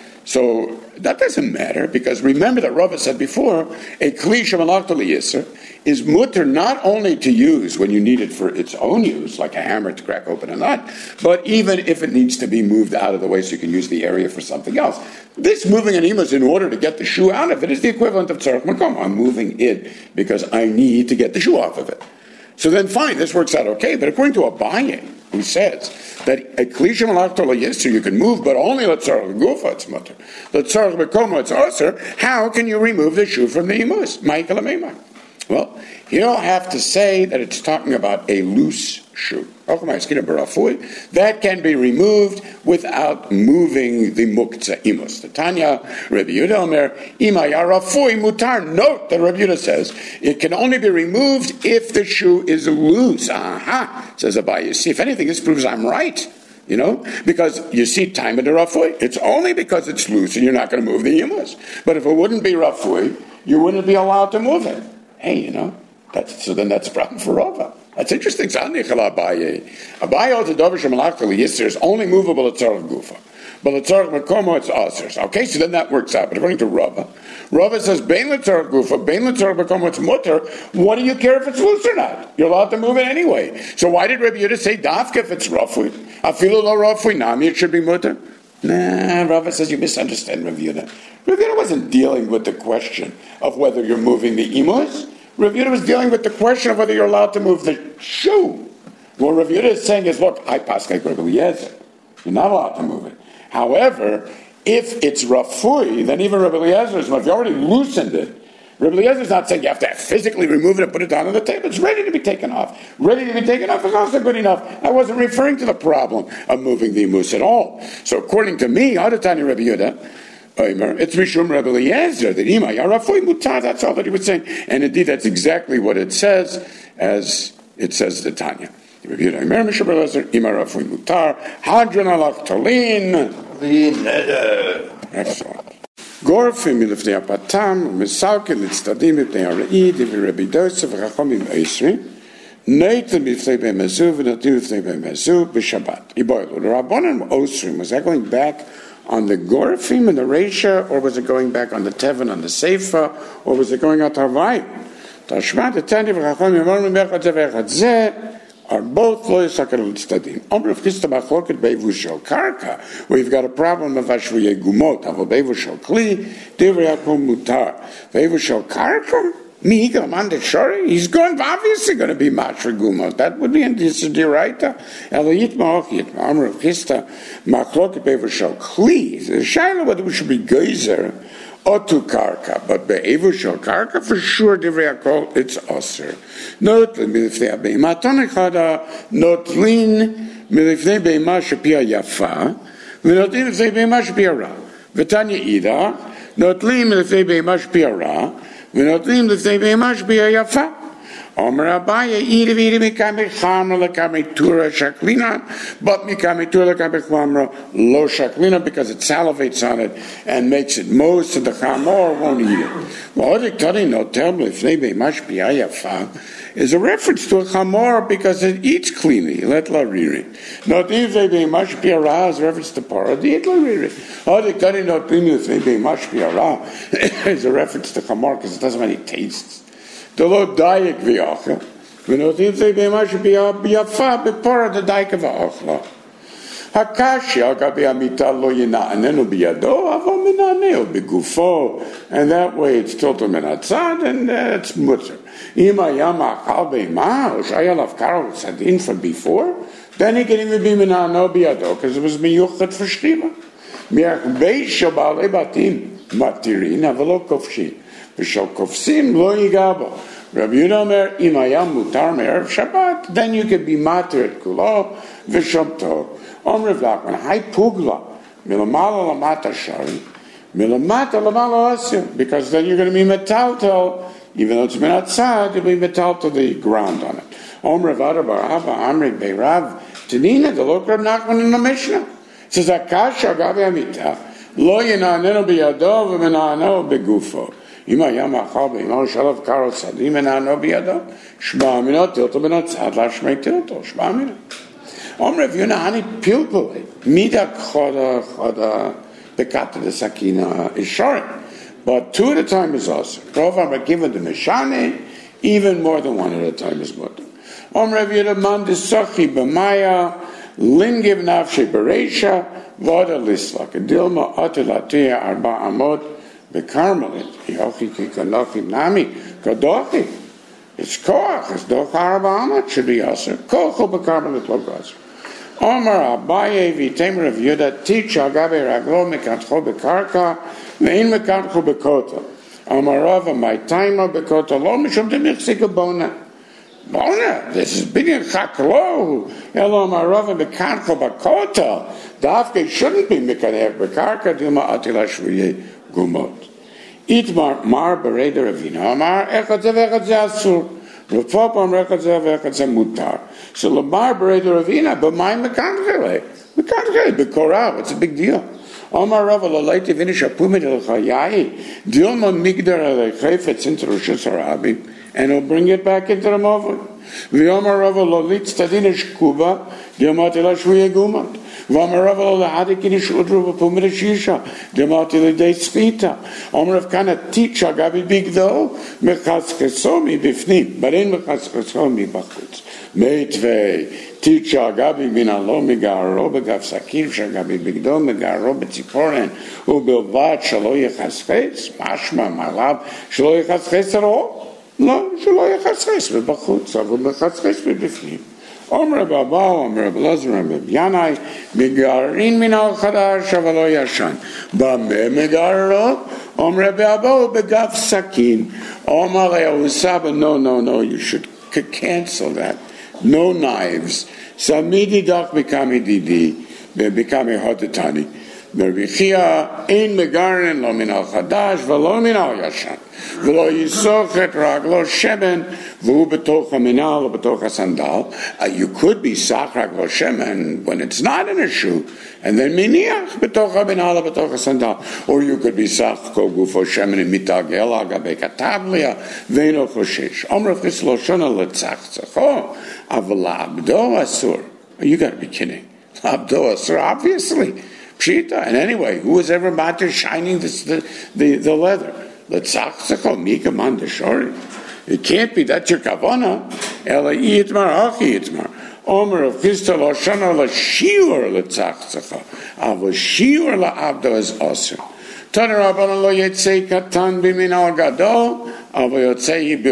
So, that doesn't matter, because remember that Rava said before, a kli shemalach tola yisr is mutter not only to use when you need it for its own use, like a hammer to crack open a nut, but even if it needs to be moved out of the way so you can use the area for something else. This moving an emus in order to get the shoe out of it is the equivalent of tzarech makom. I'm moving it because I need to get the shoe off of it. So then fine, this works out okay, but according to Abaye, who says that a kli shemalach tola yisr you can move, but only l'tzarech gufa it's mutter. L'tzarech makom it's aser. How can you remove the shoe from the emus? Ma'ikal ameimah. Well, you don't have to say that it's talking about a loose shoe. That can be removed without moving the muktzah imus. The Tanya, Rabbi Yehuda Omer, ima yarafui mutar. Note that Rabbi Yehuda says it can only be removed if the shoe is loose. Aha, says Abaye. You see, if anything, this proves I'm right. You know, because you see, time of the rafui, it's only because it's loose and you're not going to move the imus. But if it wouldn't be rafui, you wouldn't be allowed to move it. Hey, you know, that's, so then that's a problem for Rava. That's interesting. Abaye holds the davar shemalach tola yisr is only movable at tzarech gufa, but at tzarech makomo it's aser. Okay, so then that works out. But according to Rava, Rava says bein l'tzarech gufa, bein l'tzarech makomo it's mutter. What do you care if it's loose or not? You're allowed to move it anyway. So why did Rabbi Yehuda say dafka if it's rafui? Afilu lo rafui nami it should be mutter. Nah, Rava says you misunderstand Rabbi Yehuda. Rabbi Yehuda wasn't dealing with the question of whether you're moving the emus. Rabbi Yehuda was dealing with the question of whether you're allowed to move the shoe. What Rabbi Yehuda is saying is, look, I pass like Rabbi Eliezer. You're not allowed to move it. However, if it's rafui, then even Rabbi Eliezer is, if you already loosened it, Rabbi Eliezer is not saying you have to physically remove it and put it down on the table. It's ready to be taken off. Ready to be taken off is also good enough. I wasn't referring to the problem of moving the emus at all. So according to me, Adatani Rabbi Yehuda, it's Mishum Rabbi Eliezer, the Ima Yarafui Mutar, that's all that he was saying. And indeed, that's exactly what it says, as it says the Tanya. Rabbi Yehuda, Mishum Rabbi Eliezer, Ima Yarafui Mutar, Hadran alach Tolin. Excellent. Gorfim milifnei apatam, Misalkin litztadim mipnei ha're'i, divrei Rabbi Dosa v'chachomim eisri, Neitel mifnei be'mezu, v'notim mifnei be'mezu, b'Shabbat. Iboilu. The Rabbanan Osrim, was that going back on the Gorfim and the Reisha, or was it going back on the Tevin, on the Seifa, or was it going out to Havayim? Tashmat, the Tani, v'chachomim, v'morim bechad zeh v'echad zeh, are both lo yisakar l'tztadim. Omer of Chista machloket beivu shel karka, where you've got a problem of ashvuyei gumot, avo beivu shel kli, divrei yakom mutar. Beivu shel karka, mihiga man shari, he's going, obviously going to be mashra gumot. That would be in this diraita. Elo yitma och yitma. Omer of Chista machloket beivu shel kli. The shaila whether we should be geyser Otu karka, but be'evu shel karka, for sure, divrei hakol, it's aser. Not milifnei be'ima tonechada, not lin milifnei be'ima shepia yafa, v'not lin milifnei be'ima shepia ra. V'tanya ida, not lin milifnei be'ima shepia ra, v'not lin milifnei be'ima shepia yafa. Omer Abaye, Ida Vida Mikame Chamra Lekame Tura Shaklina, but Mikame Tura Lekame Chamra Lo Shaklina, because it salivates on it and makes it most of the Chamor won't eat it. Well, the Tani no tell me if they be much be ayafa is a reference to a Chamor because it eats cleanly. Let la riri. Not if they be much be a ra is a reference to para. The eat la riri. Oh, the Tani no tell me if they be much be a ra is a reference to Chamor because it doesn't have any tastes. The lo daik v'achla. V'notiv they be much be a biafa bepara the daik v'achla. Hakashia gabi amita lo yina anenu biyado avo minaneo begufo, and that way it's tilted minatzad and uh, it's mutter. Ima yama chal beima or shayalav karol sadin from before, then he can even be minano biyado because it was miyuchat for shtima. Miach beisha ba'alei batim matirin avelo kofshin. V'shal lo yigabo. Rabbi Yehuda Omer, imayam mutar me'erev Shabbat, then you could be matir at kulo v'shamto. Omer Vlachman, hai pugla milamala lamata shari milamata lamala asir, because then you're going to be metaltel, even though it's minatzad, you'll be metaltel the ground on it. Omer Vada Barava Amri Beirav Tanina the look Rab Nachman in the Mishnah. It says Akasha Gabi Amita lo yinanenu biyado v'minano begufo. Ima yama chabe, ima shalav karol sadim, and I know biyado. Shma amina tilto benatzad la shmei tilto. Shma amina. Omre v'yuna hani pilpul mida choda choda bekata de sakina is short, but two at a time is also. Provam are given the meshane, even more than one at a time is mutter. Omre v'yuna man desachi b'maya lingiv nafshe bereisha v'oda lislak dilma atilatia arba amot. The Carmelit, Yochi Kikanochi Nami, Kadochi. It's Koach, it's Doch Arabama, it should be Aser. Kocho Bekarmelit Logos. Omar Abaye Vitemer of Yuda, teach Agabe Raglo Mekatcho Bekarka, Vein Mekatcho Bekota. Omar Rava, my timer Bekota, Lo Mishum de Mixika Bona. Bona, this is Binyan Chaklo. Elo Omar Rava Mekatcho Bekota. Dafke shouldn't be Mekadev Bekarka, Dilma Atila Shviye. Gumot. Itmar mar bereder avina. Mar echad ze vechad ze asur. Rufopam echad ze vechad ze mutar. So the mar bereder avina, but my mekantele. Mekantele, bekorav, it's a big deal. Omar Rava lalaiti vinish apumid el chayai. Dilma migdar el chayfetz into Roshus Harabi, and he'll bring it back into the Movad. V'omar Rava lalit stadinish kuba, dilma tila shvuye gumat. V'omar Rava lalahadi kinish udru v'pumid shisha, dilma tila de skita. Omar Rav Kana teach agabi bigdo, mechaz chesomi bifnim, but in mechaz chesomi bachutz. Meitvei. Teach Agabi bin Alo Megaro Begav Sakiv Shagabi Bigdo Megaro Betziporen Ubelvat Shalo Yechasches Mashma Malav Shalo Yechasches at all? No, Shalo Yechasches Bebachutz Avu Bechasches Bebifnim. Omer Baba Omer Belazar Omer Yanai Megarin Min Al Chadash Avalo Yashan Bame Megaro Omer Baba Begav Sakin Omer Le'usaba. No, no, no. You should cancel that. No knives. Samidi dak bekami didi, bekami hotetani. Mervichia ein megarin lo min al chadash v'lo min al yashan. V'lo yisochet raglo shemen v'hu betoch ha'minal or betoch ha'sandal. You could be sach raglo shemen when it's not in a shoe, and then miniach betoch ha'minal or betoch ha'sandal. Or you could be sach kol gufo shemen in mitagel agabe katablia ve'no choshesh. Omrav chis lo shona letzach tzacho. Abdo asur. You got to be kidding. Abdo asur, obviously. Pshita. And anyway, who was ever matter shining this, the, the, the leather? Letzachzachol mika man deshori. It can't be. That's your kavana. Ela yitmar achi yitmar. Omer of Chista lo shana la shiur letzachzachol. Ava shiur la abdo is asur. Tana Rabbanan lo yetzei katan bimin al gadol. Because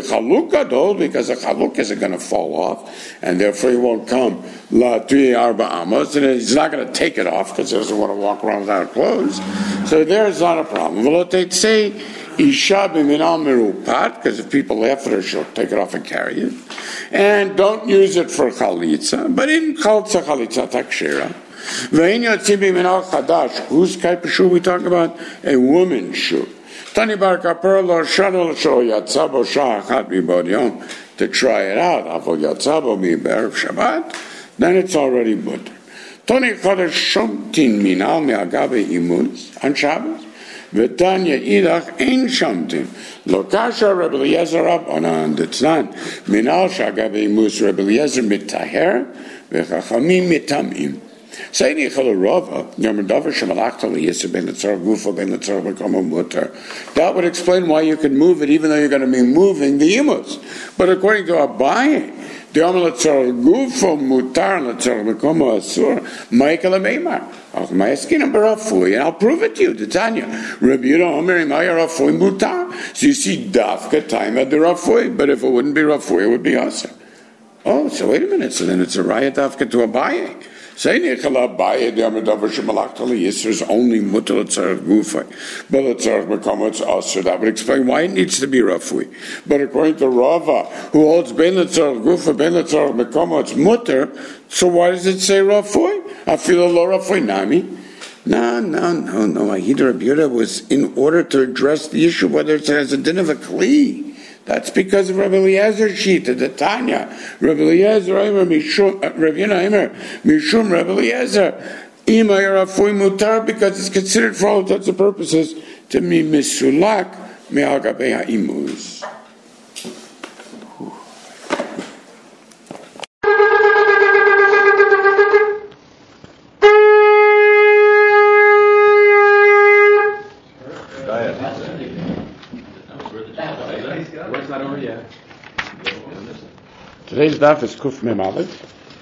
the chaluk isn't going to fall off, and therefore he won't come la three arba amos, and he's not going to take it off because he doesn't want to walk around without clothes. So there's not a problem. Say isha b'minal merupat, because if people laugh at her, she'll take it off and carry it. And don't use it for chalitza, but in chalitza chalitza takshira. Ve'in yotzim b'minal chadash. Whose type of shoe we talk about? A woman's shoe. Tani bar kapur lo shadol sho yatzabo shah achat b'bod yom to try it out, Avol Yatzabo mi Be'erev Shabbat, then it's already mutter. Toni Chodesh Shomtin Minal Me'agabe Imuz on Shabbos, V'tanya Idach Ein Shomtin, Lo Kasha Rebbe Eliezer Rabbanan Detznan, Minal Shagabe Imuz Rebbe Eliezer Mitaher, V'chachamim Mitamim. Sayni Chalarova, Yomadavar Shemalachta Yisr Ben Letzar Gufa Ben Letzar Bekomo Mutter. That would explain why you can move it, even though you're going to be moving the imus. But according to Abaye, the Yom Letzar Gufa Mutar Letzar Bekomo Asur, Michael Ameimar. I'll my skin and Barafui, and I'll prove it to you. The Tanya, Rabbi Yehuda Omer Imaya Rafui Mutar. So you see, Dafka time at the Rafui, but if it wouldn't be Rafui, it would be Asa. Oh, so wait a minute. So then it's a riot Dafka to Abaye. Sayni Chalabaya the Amadavar Shemalachta Yisr is only mutal tzarech gufay, but tzarech bekomo it's also. That would explain why it needs to be rafui. But according to Rava, who holds ben tzarech gufay, ben tzarech bekomo it's mutter, so why does it say rafui? I feel a lo rafui nami. No, no, no, no. Ahida Rabbi Yehuda was in order to address the issue whether it has a din of a kli. That's because of Rabbi Eliezer Shita, the Tanya. Rabbi Eliezer, Aimer, Mishum, Rabbi Yehuda, Aimer, Mishum, Rabbi Eliezer, Ima Yarafui Mutar, because it's considered for all intents and purposes to be Misulak, Me'agabe Ha'imuz. Today's daf is Kuf Mem Aleph.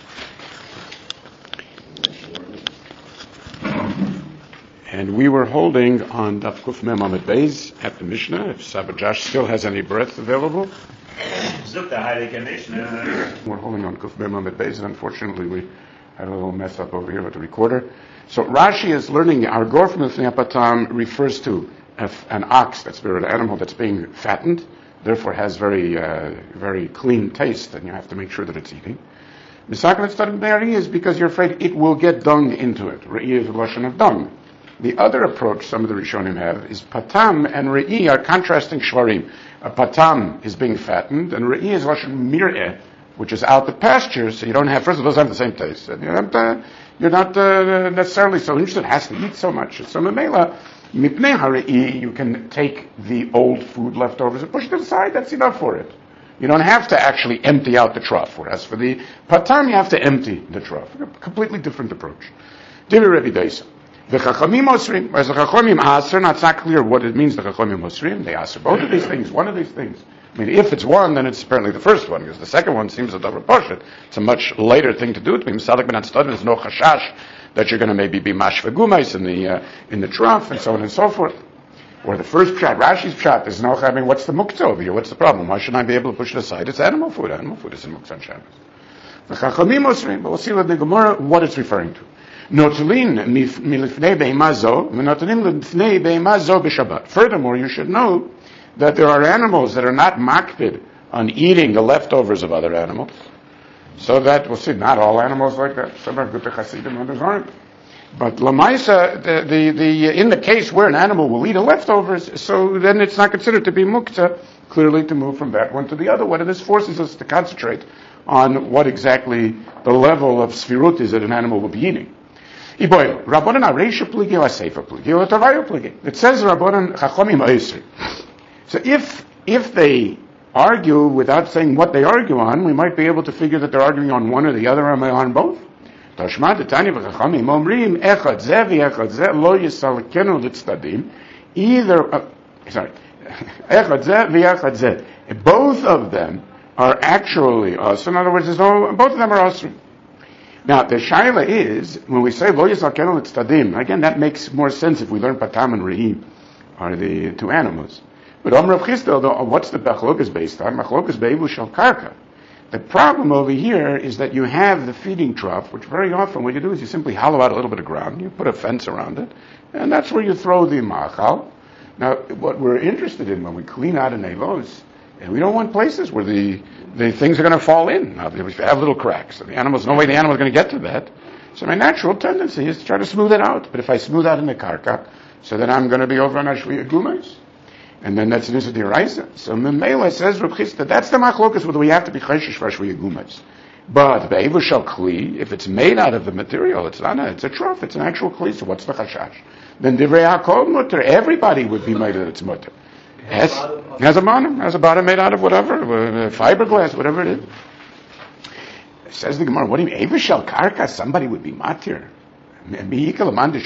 And we were holding on daf Kuf Mem Aleph Beis at the Mishnah. If Saba Josh still has any breath available. We're holding on Kuf Mem Aleph Beis, and unfortunately we had a little mess up over here with the recorder. So Rashi is learning, our Gorf Patam refers to a, an ox, that's an animal that's being fattened, therefore has very uh, very clean taste, and you have to make sure that it's eating. Misakal studied Re'i is because you're afraid it will get dung into it. Re'i is a lashon of dung. The other approach some of the Rishonim have is patam and Re'i are contrasting shvarim. A patam is being fattened, and Re'i is lashon mir'eh, which is out the pasture, so you don't have, first of all, those have the same taste. And you're not, uh, you're not uh, necessarily so interested, it has to eat so much. So Mamela, Mipnei Hare'i, you can take the old food leftovers and push it aside. That's enough for it. You don't have to actually empty out the trough. Whereas for the patam, you have to empty the trough. A completely different approach. Divi Rebbe Deisa. The Chachamim Osrim, whereas the Chachamim Aser, not so clear what it means, the Chachamim Osrim, they Aser both of these things, one of these things. I mean, if it's one, then it's apparently the first one, because the second one seems a double portion. It's a much later thing to do. To be Misadak ben Atztad, there's no chashash that you're going to maybe be mashvegumais in the uh, in the trough and so on and so forth. Or the first pshat, Rashi's pshat, there's no, I mean, what's the muktzah over here? What's the problem? Why shouldn't I be able to push it aside? It's animal food. Animal food is in muktzah on Shabbos. The Chachamim Osrim, but we'll see with the Gemara what it's referring to. Notlin milifnei be'imazo, v'notlin milifnei be'imazo b'Shabbat. Furthermore, you should know that there are animals that are not makpid on eating the leftovers of other animals. So that, we'll see, not all animals like that. Some are good to Hasidim, others aren't. But Lamaisa, the, the, the, in the case where an animal will eat the leftovers, so then it's not considered to be muktzah, clearly to move from that one to the other one. And this forces us to concentrate on what exactly the level of sfirut is that an animal will be eating. It says Rabbanan Chachamim Oisri. So if if they argue without saying what they argue on, we might be able to figure that they're arguing on one or the other, or on both. Either, uh, sorry, both of them are actually us. In other words, there's no, both of them are us. Now, the shaila is, when we say lo yisakenu l'tzadim, again, that makes more sense if we learn patam and re'i are the two animals. But Amr Rav Chisda, what's the machlokas based on? Machlokas be'evu shel karka. The problem over here is that you have the feeding trough, which very often what you do is you simply hollow out a little bit of ground, you put a fence around it, and that's where you throw the machal. Now, what we're interested in when we clean out an avos, and we don't want places where the, the things are going to fall in. Now, if you have little cracks, and the animals, no way the animal is going to get to that. So my natural tendency is to try to smooth it out. But if I smooth out in the karka, so then I'm going to be over on Ashviyah Gumas. And then that's an issue of the Eraisa. So Memela says Reb Chisda, that's the machlokas whether we have to be chayshish for Yegumas. But be'evu shel kli, if it's made out of the material, it's not a, it's a trough, it's an actual kli, so what's the chashash? Then divrei hakol mutter, everybody would be made that it's mutter. Has, has a bottom, has a bottom made out of whatever, uh, fiberglass, whatever it is. Says the Gemara, what do you mean? Evu shel karka, somebody would be matir. I mean, he's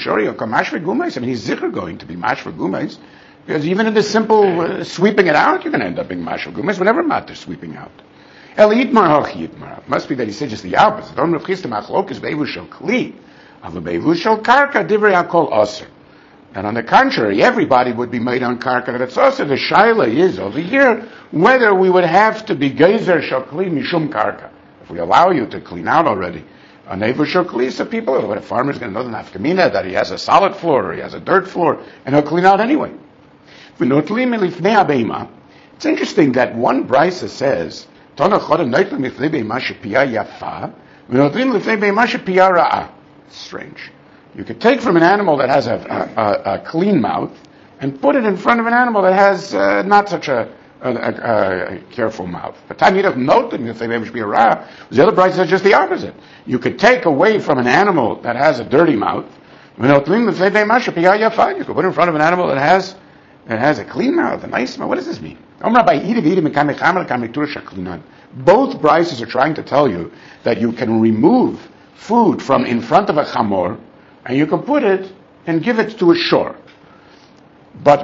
zikr going to be mash for gumais, because even in the simple uh, sweeping it out, you're going to end up being mash for gumais, whenever matir sweeping out. El yitmar hoch yitmar. Must be that he said just the opposite. Don't Rav Chisda machlokes be'evu shel kli, aber be'evu shel karka divrei hakol aser. And on the contrary, everybody would be made on karka that it's aser. The shaila is over here whether we would have to be geyser shel kli mishum karka. If we allow you to clean out already a evu shel kli, so people, what a farmer's going to know the nafkamina that he has a solid floor or he has a dirt floor, and he'll clean out anyway. It's interesting that one brisa says. Strange. You could take from an animal that has a, a, a, a clean mouth and put it in front of an animal that has uh, not such a, a, a, a careful mouth. But time you don't note them if they may be a ra. The other bride says just the opposite. You could take away from an animal that has a dirty mouth. You could put it in front of an animal that has that has a clean mouth, a nice mouth. What does this mean? Both brises are trying to tell you that you can remove food from in front of a chamor and you can put it and give it to a shore. But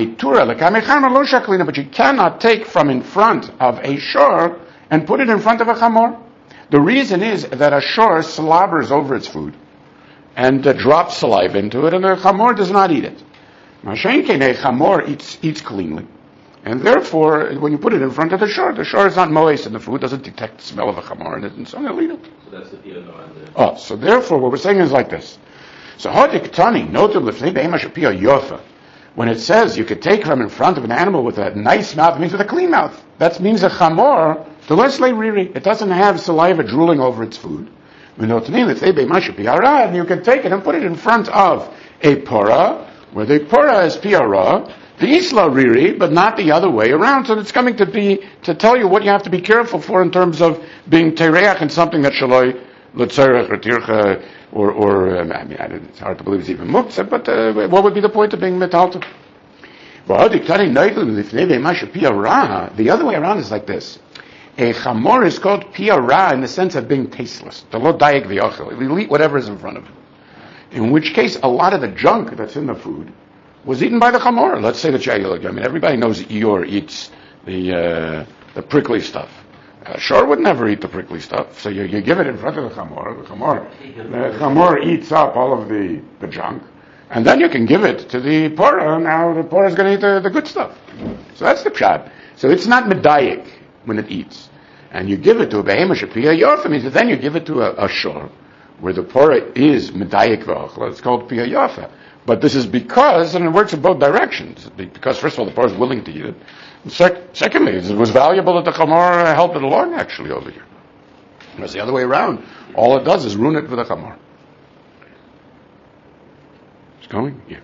but you cannot take from in front of a shore and put it in front of a chamor. The reason is that a shore slobbers over its food and uh, drops saliva into it, and the chamor does not eat it. A chamor eats, eats cleanly. And therefore, when you put it in front of the shore, the shore is not moist and the food doesn't detect the smell of a chamor in it, and so they'll eat it. So that's the piyano. Oh, so therefore, what we're saying is like this. So, when it says you could take from in front of an animal with a nice mouth, it means with a clean mouth. That means a chamor, the lesle riri, it doesn't have saliva drooling over its food. And you can take it and put it in front of a pora, where the pora is piara, the isla riri, but not the other way around. So it's coming to be, to tell you what you have to be careful for in terms of being tereach in something that shaloi, letzerech, or tircha, or, or um, I mean, it's hard to believe it's even muktzah, but uh, what would be the point of being metalta? The other way around is like this. A chamor is called piara in the sense of being tasteless. The lo dayak v'yochel. We'll eat whatever is in front of it. In which case, a lot of the junk that's in the food was eaten by the chamor. Let's say the chayil. I mean, everybody knows Eeyore eats the uh, the prickly stuff. Uh, Shor would never eat the prickly stuff. So you, you give it in front of the chamor. The chamor, the chamor eats up all of the, the junk. And then you can give it to the pora. Now the pora is going to eat the, the good stuff. So that's the pshat. So it's not medayik when it eats. And you give it to a behemoth shapiyah yofa means that then you give it to a, a shor where the pora is medayik v'achla. It's called piyah yofa. But this is because, and it works in both directions. Because first of all, the pora is willing to eat it. And sec- secondly, it was valuable that the chamor helped it along actually over here. Whereas the other way around, all it does is ruin it for the chamor. It's going? Yeah.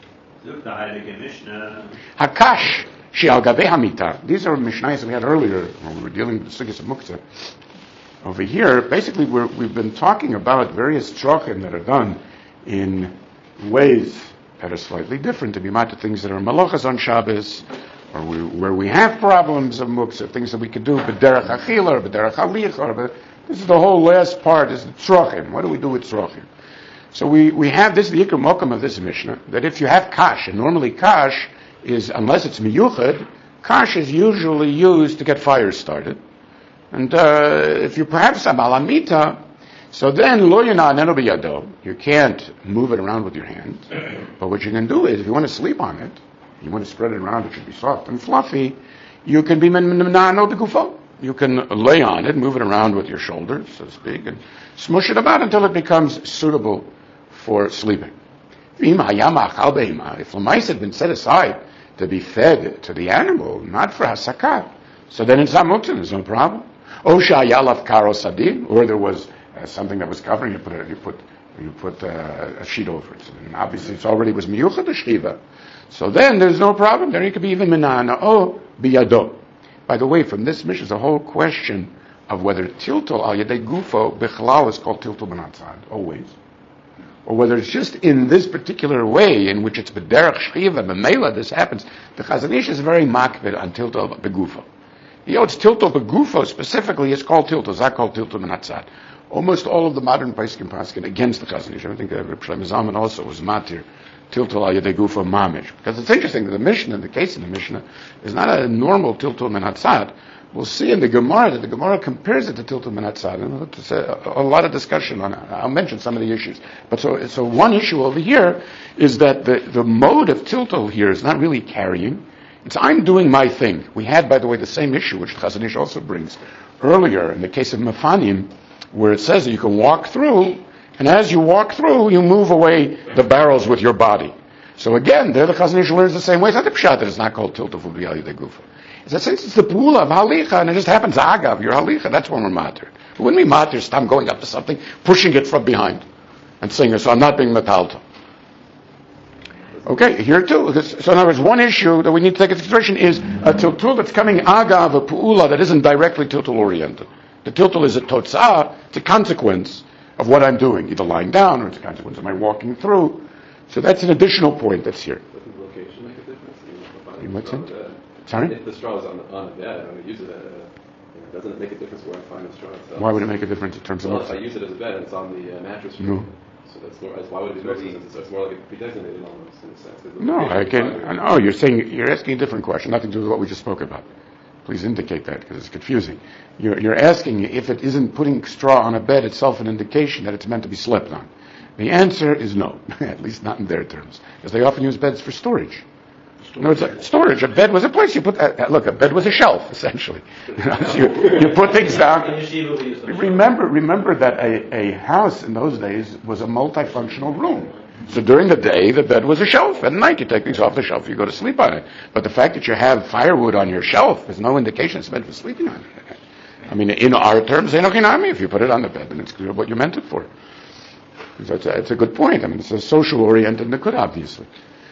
Hakash she'al gavei hamitar. These are mishnayos we had earlier when we were dealing with the sugyas of muktzah. Over here, basically we're, we've been talking about various tzrochim that are done in ways that are slightly different to be mad to things that are malachas on Shabbos, or we, where we have problems of muktzah, things that we could do b'derech achila or b'derech halicha. Or this is the whole last part, is the tzrochim. What do we do with tzrochim? So we, we have this, the ikar mokum of this Mishnah, that if you have kash, and normally kash is, unless it's miyuchad, kash is usually used to get fires started. And uh, if you perhaps have alamita, so then lo yana neno biyado, you can't move it around with your hand. But what you can do is, if you want to sleep on it, you want to spread it around, it should be soft and fluffy, you can be menano begufo. You can lay on it, move it around with your shoulders, so to speak, and smush it about until it becomes suitable for sleeping. If lamais had been set aside to be fed to the animal, not for hasakat, so then it's not muktzah, there's no problem. Or there was uh, something that was covering, you put it, you put You put uh, a sheet over it. And obviously it's already was miyuchad shchiva. So then there's no problem. Then you could be even menana o biyado. By the way, from this mission is a whole question of whether tiltul al yadei gufo bichlal is called tiltul benatzad, always. Or whether it's just in this particular way in which it's b'derech shchiva, b'meila, this happens. The Chazon Ish is very makbid on tiltul begufo. You know, it's tiltul begufo specifically, it's called tiltul, it's not called tiltul benatzad. Almost all of the modern Paiskim Paskin against the Chazon Ish. I think uh, Reb Shlomo Zalman also was matir tiltul al yadei gufo mamish. Because it's interesting that the Mishnah, in the case of the Mishnah, is not a normal tiltul benatzad. We'll see in the Gemara that the Gemara compares it to tiltul benatzad, and it's a, a lot of discussion on it. I'll mention some of the issues. But so, so one issue over here is that the, the mode of tiltul here is not really carrying. It's I'm doing my thing. We had, by the way, the same issue, which Chazon Ish also brings earlier in the case of Mefanim, where it says that you can walk through, and as you walk through, you move away the barrels with your body. So again, there the Chazon Ish learns the same way. It's not the pshat that it's not called tiltul b'yali de gufa. It's that since it's the pool of halicha, and it just happens agav, your halicha, that's when we're matir. But when we matir, stop going up to something, pushing it from behind, and saying, so I'm not being metalta. Okay, here too. So in other words, one issue that we need to take into consideration is a tiltul that's coming agav, a pu'ula that isn't directly tiltul oriented. The tiltul is a totzah, it's a consequence of what I'm doing, either lying down or it's a consequence of my walking through. So that's an additional point that's here. Doesn't the location make a difference? In what sense? Uh, Sorry? If the straw is on the, on the bed, I'm going to use it. Uh, you know, doesn't it make a difference where I find the straw itself? Why would it make a difference in terms of well, what? if I use it as a bed and it's on the uh, mattress. No. So that's more, why would it be more easy? So it's more like a predesignated almost in a sense. The No, I location can. is No, you're saying you're asking a different question, nothing to do with what we just spoke about. Please indicate that because it's confusing. You're, you're asking if it isn't putting straw on a bed itself an indication that it's meant to be slept on. The answer is no, at least not in their terms, because they often use beds for storage. No, it's a storage. A bed was a place you put. Uh, look, a bed was a shelf, essentially. so you, you put things down. Remember, remember that a, a house in those days was a multifunctional room. So during the day, the bed was a shelf. At night, you take things off the shelf, you go to sleep on it. But the fact that you have firewood on your shelf is no indication it's meant for sleeping on it. I mean, in our terms, enokinami, if you put it on the bed, then it's clear what you meant it for. So it's a, it's a good point. I mean, it's a social-oriented nikud, obviously.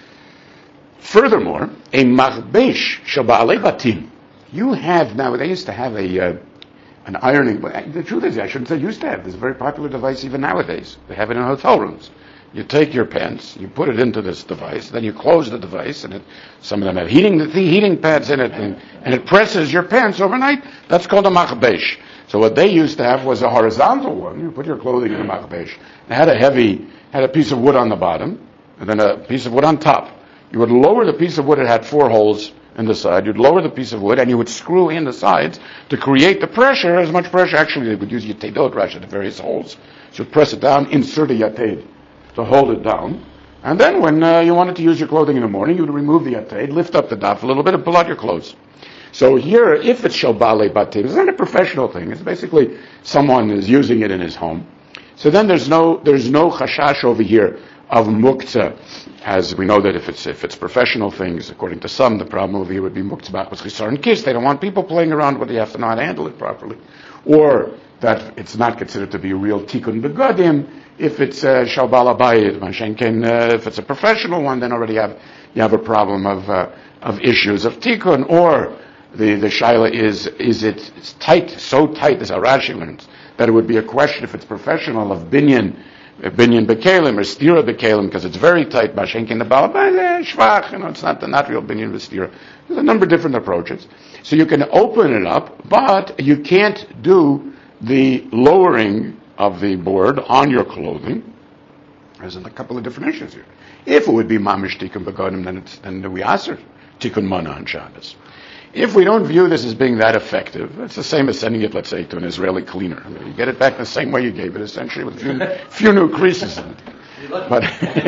Furthermore, a machbesh shaba'alei batim. You have now, they used to have a uh, an ironing, but the truth is, I shouldn't say used to have. There's a very popular device even nowadays. They have it in hotel rooms. You take your pants, you put it into this device, then you close the device, and it, some of them have heating the heating pads in it, and, and it presses your pants overnight. That's called a machbesh. So what they used to have was a horizontal one. You put your clothing in a machbesh. It had a heavy, had a piece of wood on the bottom, and then a piece of wood on top. You would lower the piece of wood, it had four holes in the side. You'd lower the piece of wood, and you would screw in the sides to create the pressure, as much pressure. Actually, they would use yatedot rash at the various holes. So you'd press it down, insert a yated to hold it down. And then when uh, you wanted to use your clothing in the morning, you would remove the yated, lift up the daf a little bit, and pull out your clothes. So here, if it's shalbalei batim, it's not a professional thing. It's basically someone is using it in his home. So then there's no there's no chashash over here of muktzah, as we know that if it's if it's professional things, according to some, the problem over here would be muktzah b'achos chisar and kiss. They don't want people playing around with it. You have to know how to handle it properly. Or that it's not considered to be a real tikkun begadim. If it's uh, shalbal abayit, mashenken, uh, if it's a professional one, then already have you have a problem of uh, of issues of tikkun. Or the the shaila is is it it's tight, so tight as Rashi learns, that it would be a question if it's professional of binyan. Binyan bekalim or stira bekalim, because it's very tight. Mashenkin the bal shvach, you know, it's not not real binyan v'stira. There's a number of different approaches. So you can open it up, but you can't do the lowering of the board on your clothing. There's a couple of different issues here. If it would be mamish tikkun begadim, then it's then we aser tikkun mana on Shabbos. If we don't view this as being that effective, it's the same as sending it, let's say, to an Israeli cleaner. I mean, you get it back the same way you gave it, essentially, with a few, few new creases in it. But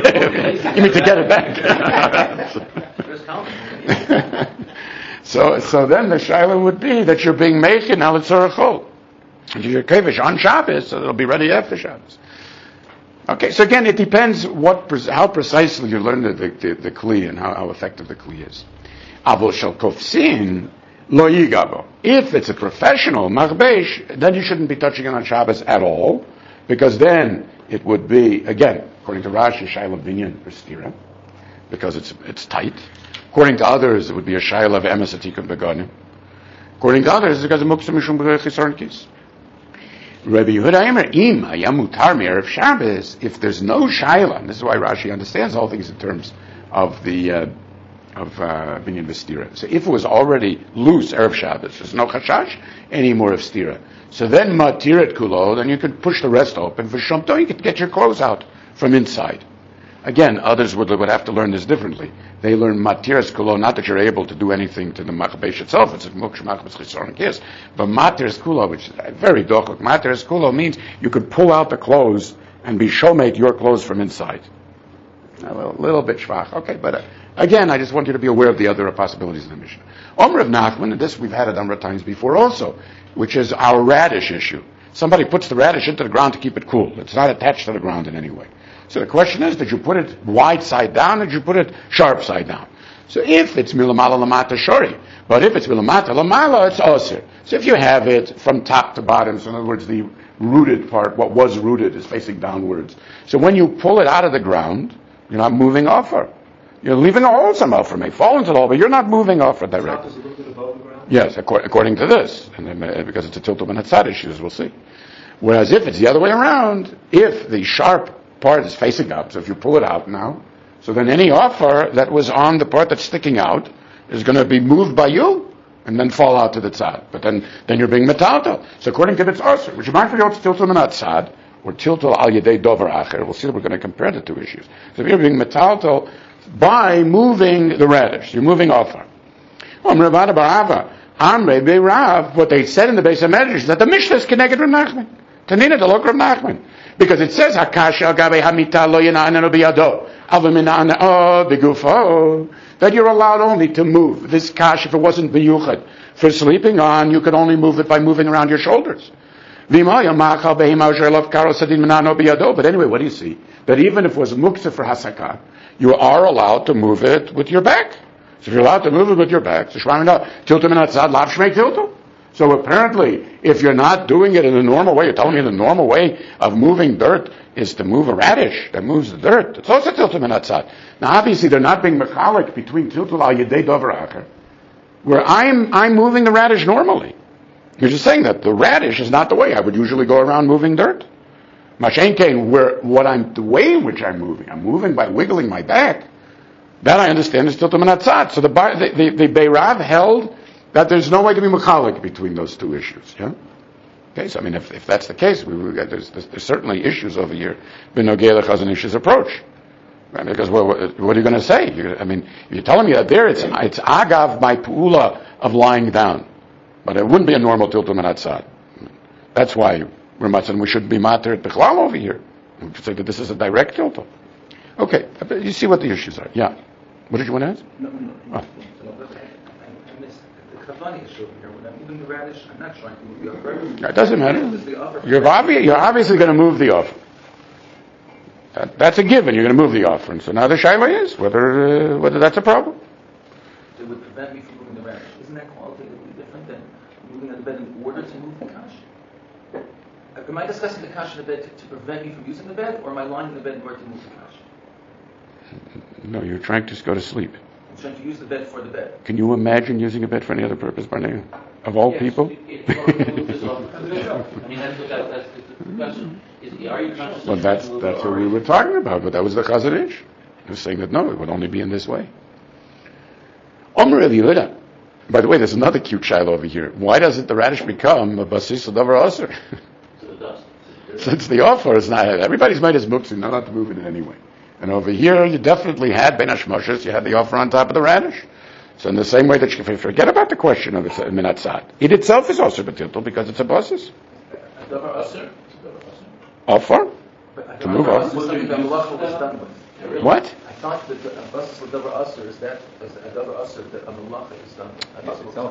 you mean to get it back. so, so then the shaila would be that you're being mechin al tzorachol. You're kavish on Shabbos, so it'll be ready after Shabbos. Okay, so again, it depends what how precisely you learn the the, the, the kli and how, how effective the kli is. Avol shel kofsin lo yigabo. If it's a professional machbesh, then you shouldn't be touching it on Shabbos at all, because then it would be, again, according to Rashi, Shaila of Binyan or Stira, because it's it's tight. According to others, it would be a Shaila of Emes Atikun Begonim. According to others, it's because of Muksa Mishum Chisaron Kis. Rabbi Yehuda Eimer, Im Hayamutar Me'erev Shabbos, if there's no Shaila, and this is why Rashi understands all things in terms of the uh, of uh, Binyan V'Stira. So if it was already loose Erev Shabbos, there's no Chashash anymore of Stira. So then Matirat Kulo, then you could push the rest open. For Shumto, you could get your clothes out from inside. Again, others would, would have to learn this differently. They learn Matiras Kulo, not that you're able to do anything to the Makabesh itself, it's a Muksh Makabesh Chisaron Kis, but Matiras Kulo, which is very dochuk, Matiras Kulo means you could pull out the clothes and be showmate your clothes from inside. A little, little bit schwach, okay, but uh, again, I just want you to be aware of the other possibilities in the Mishnah. Omer of Nachman, and this we've had a number of times before also, which is our radish issue. Somebody puts the radish into the ground to keep it cool. It's not attached to the ground in any way. So the question is, did you put it wide side down or did you put it sharp side down? So if it's milamala lamata shori, but if it's milamata lamala, it's osir. So if you have it from top to bottom, so in other words, the rooted part, what was rooted, is facing downwards. So when you pull it out of the ground, you're not moving off her. You're leaving a hole somehow for me. Fall into the hole, but you're not moving off her directly. Yes, according, according to this, and then, uh, because it's a tiltum and hatzad issue, as we'll see. Whereas if it's the other way around, if the sharp part is facing up, so if you pull it out now, so then any offer that was on the part that's sticking out is going to be moved by you and then fall out to the tzad. But then, then you're being metaltal. So according to this also, which you might forget it's tiltum and hatzad, or tiltul al yedei dover acher. We'll see that we're going to compare the two issues. So if you're being metaltal by moving the radish, you're moving offer. What they said in the base of Medrash is that the Mishnah is connected with Nachman. Tanina the local of Nachman. Because it says, Hakash al gabe hamita lo yana'anenu biyado, avamina'ana'o bigufo, that you're allowed only to move this kash if it wasn't biyuchad. For sleeping on, you could only move it by moving around your shoulders. But anyway, what do you see? That even if it was muktzah for hasakah, you are allowed to move it with your back. So if you're allowed to move it with your back, so apparently, if you're not doing it in the normal way, you're telling me the normal way of moving dirt is to move a radish that moves the dirt. It's also tiltum and hatzad. Now obviously they're not being mechalik between tiltul al yedei dover acher, where I'm, I'm moving the radish normally. You're just saying that the radish is not the way I would usually go around moving dirt. Mashen kain, where what I'm the way in which I'm moving, I'm moving by wiggling my back. That I understand is tiltum and hatzad. So the the, the, the Beirav held that there's no way to be mechalik between those two issues. Yeah. Okay. So I mean, if, if that's the case, we, we got, there's, there's, there's certainly issues over here. B'nogei l'chazanish's approach. Right? Because well, what, what are you going to say? You're, I mean, if you're telling me that there, it's it's agav by pu'ula of lying down. But it wouldn't be a normal tiltum and hatzad. That's why we're matzah, we shouldn't be matter at Bechlal over here. We should say that this is a direct tiltum. Okay, you see what the issues are. Yeah. What did you want to ask? No, no, no. Oh. I missed the Chavani issue here. When I'm moving the radish, I'm not trying to move the offer. It doesn't matter. You're, obvi- you're obviously going to move the offer. That, that's a given. You're going to move the offer. And so now the shaila is whether uh, whether that's a problem. It would prevent me from moving the radish. Isn't that qualitatively different than moving the bed in order to move the kash? Am I discussing the kash in the bed to, to prevent me from using the bed, or am I lying in the bed in order to move the kash? No, you're trying to go to sleep. I'm trying to use the bed for the bed. Can you imagine using a bed for any other purpose, Barnea? Of all Yes, people? It, it, it, I mean, that's, what that, that's the question. Is, are you conscious Well, of that's trying to move that's it, what or we are you- were talking about, but that was the Chazon Ish. He was saying that no, it would only be in this way. Omer Eli Yehuda. By the way, there's another cute shiloh over here. Why doesn't the radish become a basis of davar aser? to the dust? Since the offer is not, everybody's made his muktzah, not allowed to move it in any way. And over here, you definitely had Ben Hashmoshes, you had the offer on top of the radish. So in the same way that you can forget about the question of Minat Tzad. It itself is also betiltul because it's a basis. Davar aser? Offer? To move Davar off. Aser is something that Malacha was done with. What? I thought that the basis for Davar Aser is that is a Davar Aser that a Malacha is done with. I thought it was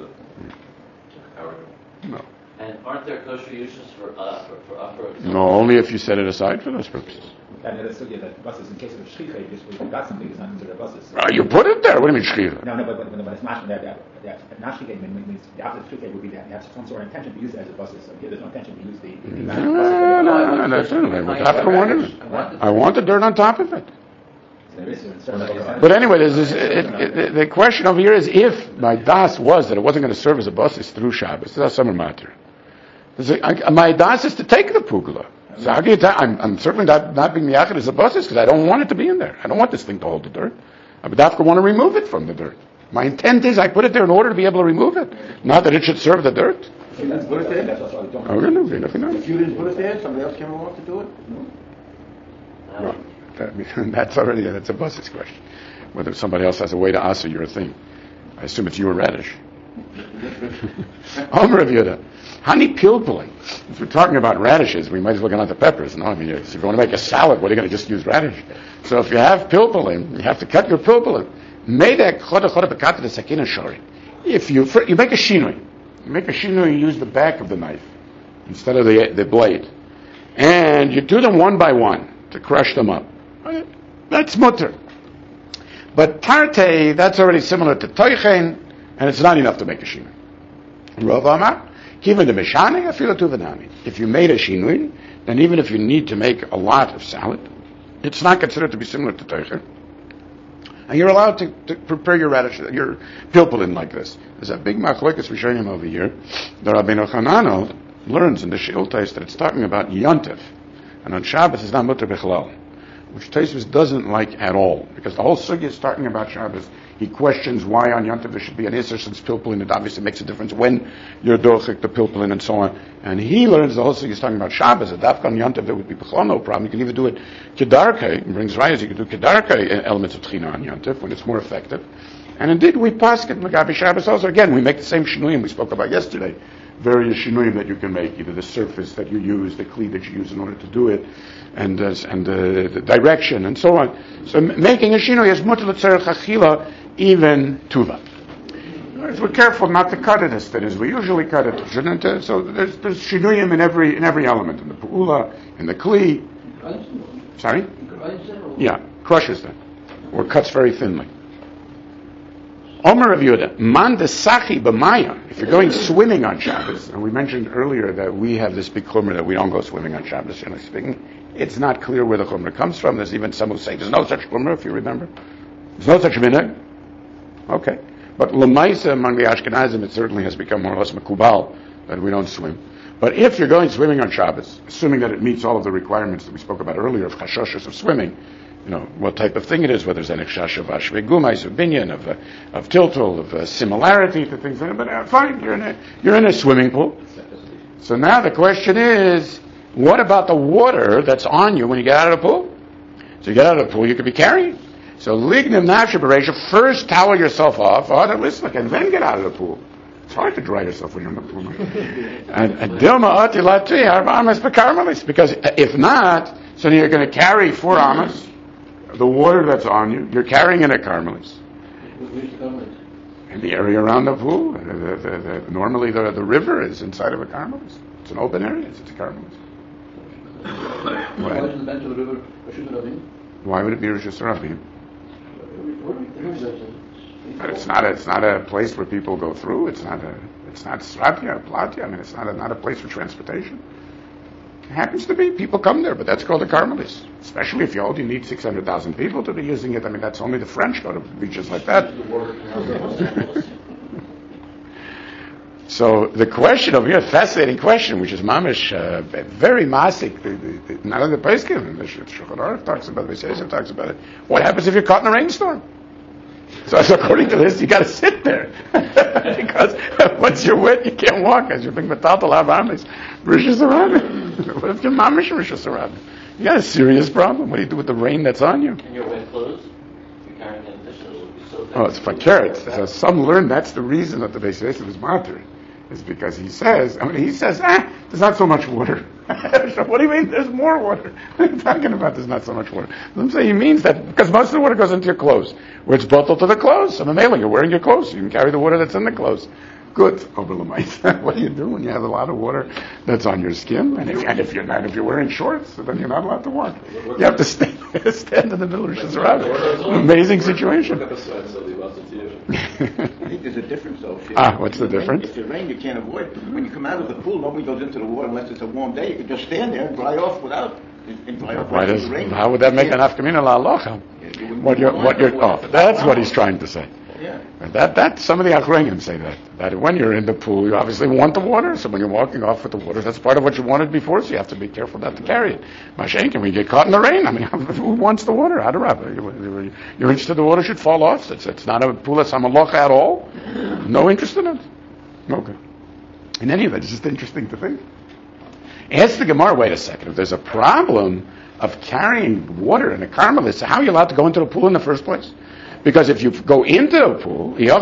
No. And aren't there kosher uses for uh, for, for upper? No, only if you set it aside for those purposes. And that's still, yeah, that buses, in case of a shchicha, you just, we got something, it's not considered buses. Uh, you put it there. What do you mean shchira? No, no, but, but, but it's not, that, that, that, not shchicha means, the opposite of shchicha would be that you have some sort of intention to use it as a buses. So here there's no intention to use the, the, the No, no, no, that's it. I want the dirt on top of it. But anyway, there's this, it, it, the question over here is if my das was that it wasn't going to serve as a basis through Shabbos, that's summer matter. My das is to take the pugla. So how can you tell? I'm, I'm certainly not, not being the achid as a basis because I don't want it to be in there. I don't want this thing to hold the dirt. I would have to want to remove it from the dirt. My intent is I put it there in order to be able to remove it, not that it should serve the dirt. You didn't put it there? That's what I don't Oh, no, nothing else. If you didn't put it there, somebody else came along to do it? No. Well, that, that's already, that's a basis question. Whether somebody else has a way to answer your thing. I assume it's your radish. Omer of Yehuda. Honey pilpuli. If we're talking about radishes, we might as well get on the peppers. No, I mean, if you want to make a salad, what are you going to just use radish? So if you have pilpuli, you have to cut your pilpuli. If you you make a shinui, you make a shinui, you use the back of the knife instead of the the blade, and you do them one by one to crush them up. That's mutter. But tarte, that's already similar to toichen, and it's not enough to make a shinui. Rav Amar. Even the mishane, I feel it to If you made a shinui, then even if you need to make a lot of salad, it's not considered to be similar to teicher. And you're allowed to, to prepare your radish, your pilpulin like this. There's a big machlokes rishonim over here. The Rabbeinu Chananel learns in the Sheiltais that it's talking about yontif, and on Shabbos it's not mutter bichlal, which Tosfos doesn't like at all, because the whole sugya is talking about Shabbos. He questions why on Yom Tov there should be an Isser since pilpulin. It obviously makes a difference when you're dochik the pilpulin and so on. And he learns the whole thing is talking about Shabbos. At Dafka on Yom Tov there would be b'chol no problem. You can even do it kedarkei. It brings rayas. You can do kedarkei elements of tchina on Yom Tov when it's more effective. And indeed we pasket Magabi Shabbos also. Again, we make the same shinuyim we spoke about yesterday. Various shinuyim that you can make, either the surface that you use, the kli that you use in order to do it, and uh, and uh, the direction and so on. So m- making a shinui is mutal tzarech achila. Even tuva. We're careful not to cut it as thin as we usually cut it. Shouldn't it? So there's there's shinuyim in every in every element, in the pu'ula, in the kli. Sorry? Yeah, crushes them, or cuts very thinly. Omer of Yehuda, man desachi b'maya. If you're going swimming on Shabbos, and we mentioned earlier that we have this big chumrah that we don't go swimming on Shabbos, generally speaking. It's not clear where the chumrah comes from. There's even some who say there's no such chumrah, if you remember. There's no such minhag. Okay. But Lamaisa among the Ashkenazim, it certainly has become more or less makubal that we don't swim. But if you're going swimming on Shabbos, assuming that it meets all of the requirements that we spoke about earlier of chashoshes of swimming, you know, what type of thing it is, whether it's an chash of ashvegumais, of binyan, of, uh, of tiltul, of uh, similarity to things like that, but uh, fine, you're in, a, you're in a swimming pool. So now the question is, what about the water that's on you when you get out of the pool? So you get out of the pool, you could be carrying. So lignim nafshe bereisha, first towel yourself off, and then get out of the pool. It's hard to dry yourself when you're in the pool. And dilma ati lati arba amas bekarmelis, because if not, so you're going to carry four amas, the water that's on you, you're carrying in a karmelis. In the area around the pool, the, the, the, the, normally the, the river is inside of a karmelis. It's an open area, it's a karmelis. Why would it be Rosh Hashanah? But it's not a, it's not a place where people go through. It's not a it's not Sratya, Platya. I mean, it's not a, not a place for transportation. It happens to be. People come there, but that's called the Carmelis. Especially if you hold, you need six hundred thousand people to be using it. I mean, that's only the French go to beaches like that. So the question over here, fascinating question, which is mamish, uh, very masik. The, the, the, not only the Peskin, the Shulchan Aruch talks about it, the Beisayim talks about it. What happens if you're caught in a rainstorm? So, so according to this, you got to sit there because once you're wet, you can't walk. As you're being metatal havamis, rishus harabim. What if you're mamish rishus harabim? You got a serious problem. What do you do with the rain that's on you? And your wet clothes, you're carrying an additional, it would be so thick. Oh, it's fakert. So some learn that's the reason that the Beisayim is matter. Is because he says, I mean, he says, ah, there's not so much water. So what do you mean there's more water? What are you talking about there's not so much water? I'm saying he means that because most of the water goes into your clothes, where it's bottled to the clothes. So Mamela, you're wearing your clothes, so you can carry the water that's in the clothes. Good. What do you do when you have a lot of water that's on your skin? And if, and if you're not, if you're wearing shorts, then you're not allowed to walk. You have to stand, stand in the middle of Rosh Hashanah. Amazing situation. I think there's a difference, though. If you- Ah, what's the if it rain- difference? If it rain, you can't avoid. When you come out of the pool, nobody goes into the water unless it's a warm day. You can just stand there and dry off without. And dry off Why right does, through the rain. how would that make an Yeah. afkamina la alocha? Yeah, you wouldn't What you're, want what to you're, avoid oh, it. that's what he's trying to say. Yeah. And That that some of the Achronim say that that when you're in the pool, you obviously want the water. So when you're walking off with the water, that's part of what you wanted before. So you have to be careful not to carry it. Mashenkin, when you get caught in the rain, I mean, who wants the water? How do you, you're interested the water should fall off. It's it's not a pool that's hamalocha at all. No interest in it. Okay. In any event, it's just interesting to think. Ask the Gemara. Wait a second. If there's a problem of carrying water in a carmelis, how are you allowed to go into the pool in the first place? Because if you go into a pool, you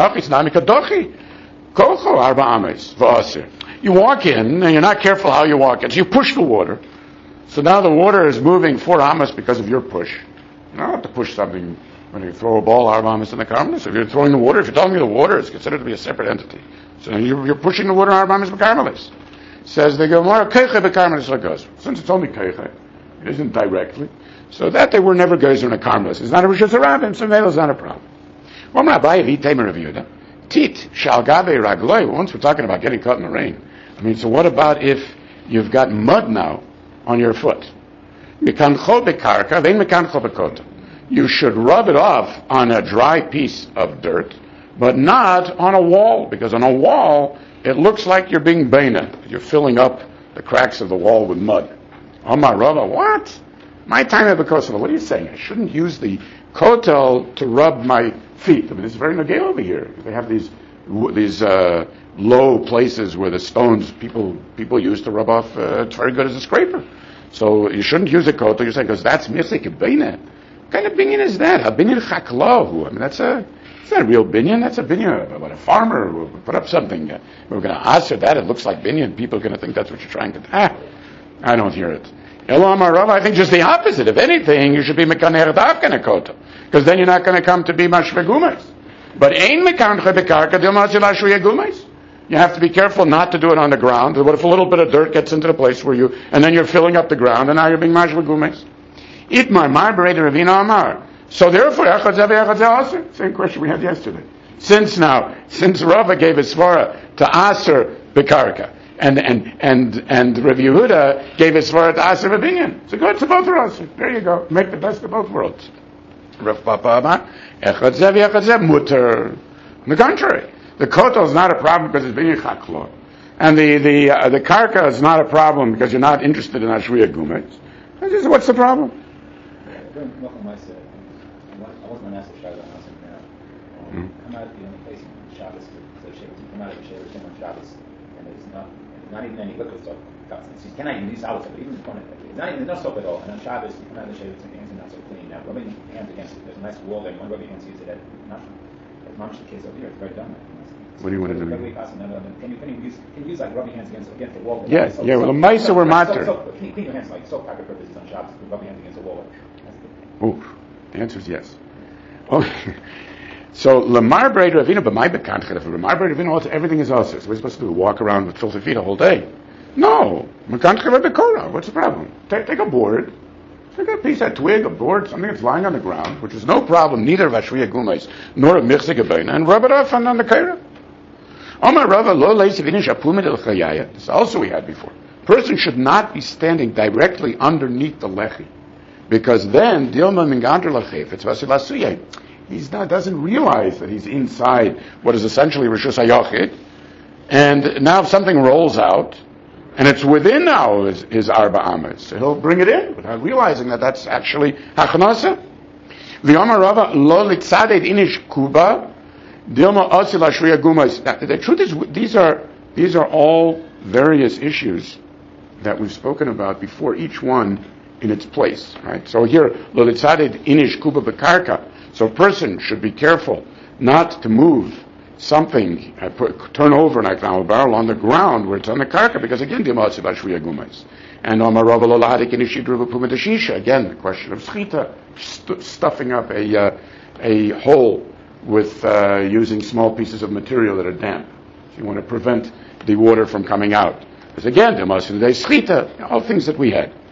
walk in and you're not careful how you walk in, so you push the water. So now the water is moving four amas because of your push. You don't have to push something when you throw a ball arba amas in the carmelis. If you're throwing the water, if you're telling me the water is considered to be a separate entity, so you're, you're pushing the water arba amas in the carmelis. Says the Gemara, keiche bekarmelis lagos. Since it's only keiche, it isn't directly. So that they were never goes in a carmelis. It's not a rishus harabim, so maybe it's not a problem. Well, Rabbi Avi Tamer of Yehuda, tit shal gabe ragloi. Once we're talking about getting caught in the rain, I mean, so what about if you've got mud now on your foot? Mekancho bekarka, then mekancho bekota. You should rub it off on a dry piece of dirt, but not on a wall, because on a wall it looks like you're being beina. You're filling up the cracks of the wall with mud. Omar Rava, what? My time at the kotel. What are you saying? I shouldn't use the kotel to rub my feet. I mean, it's very nagel over here. They have these these uh, low places where the stones people people use to rub off. Uh, it's very good as a scraper. So you shouldn't use a kotel. You're saying because that's misik bina. What kind of binyan is that? A binyan chaklahu. I mean, that's a it's not a real binyan. That's a binyan. But a farmer will put up something. Uh, we're going to answer that. It looks like binyan. People are going to think that's what you're trying to. Ah, I don't hear it. Elam Rav, I think just the opposite. If anything, you should be mekaner davkan kotel, because then you're not going to come to be mashvegumes. But ein mekanche bekarka dilmazilashu yegumes. You have to be careful not to do it on the ground. What if a little bit of dirt gets into the place where you, and then you're filling up the ground, and now you're being mashvegumes? Itmar mar bereder Ravina Amar. So therefore, echad zev echad zeh aser. Same question we had yesterday. Since now, since Rava gave a svara to aser bekarka, And and and and Rav Yehuda gave his svara to Aser Rabinyan. So good, to both worlds. There you go. Make the best of both worlds. Rav Papa Amar, Echad Zev Echad Zev Mutter. On the contrary, the kotel is not a problem because it's binyan chaklo, and the the uh, the karka is not a problem because you're not interested in ashriya gumetz. What's the problem? During Malcolm I said, I wasn't an Asher Shabbos, I was now. Come out of the only place in Shabbos to come out of the Shabbos on Shabbos, and it's not. Not even any liquid soap. You cannot even use solid soap, even it's not even no soap at all. And on Shabbos, you come out of the shade, your hands are not so clean. Now, rubbing your hands against it, there's a nice wall there. You want to rub your hands against it. Not, that's not the case over here. It's very dumb. What do you want to do? Can you, can you use, can you use like rubbing hands against, against the wall? Yeah, soap, yeah. Well, the soap, mice soap, were soap, matter. soap, soap, clean, clean your hands like soap packet purposes on Shabbos. Rub your hands against the wall. Ooh, the answer is yes. Oh. So Lamar Braid Ravina, but my bekanch if Lamar Braid Ravina, everything is also. So we're supposed to do walk around with filthy feet a whole day. No, what's the problem? Take, take a board, take a piece of twig, a board, something that's lying on the ground, which is no problem, neither of Ashriya Gumais nor of Michzik Abayna, and rub it off on, on the Kaira. Omar Rava lo leisivinish apumid el chayaya. This also we had before. Person should not be standing directly underneath the lechi, because then dilma mingander lachef it's vasilasuye. He's not doesn't realize that he's inside what is essentially rishus hayachid, and now if something rolls out. And it's within now his, his arba amas. So he'll bring it in without realizing that that's actually hachnasa. V'yomar Rava lo litzaded inish kuba dilma asil ashriya gumas. The truth is, these are these are all various issues that we've spoken about before. Each one in its place, right? So here lo litzaded inish kuba bekarka. So a person should be careful not to move something, I put, turn over like now a barrel on the ground where it's on the karka, because again, the Dimatzi Bashriya Gumais. And on Marava Loladik in Ishidruva Pumadashisha, again, the question of schita, st- stuffing up a uh, a hole with uh, using small pieces of material that are damp. You want to prevent the water from coming out. Because again, there must be schita, all things that we had.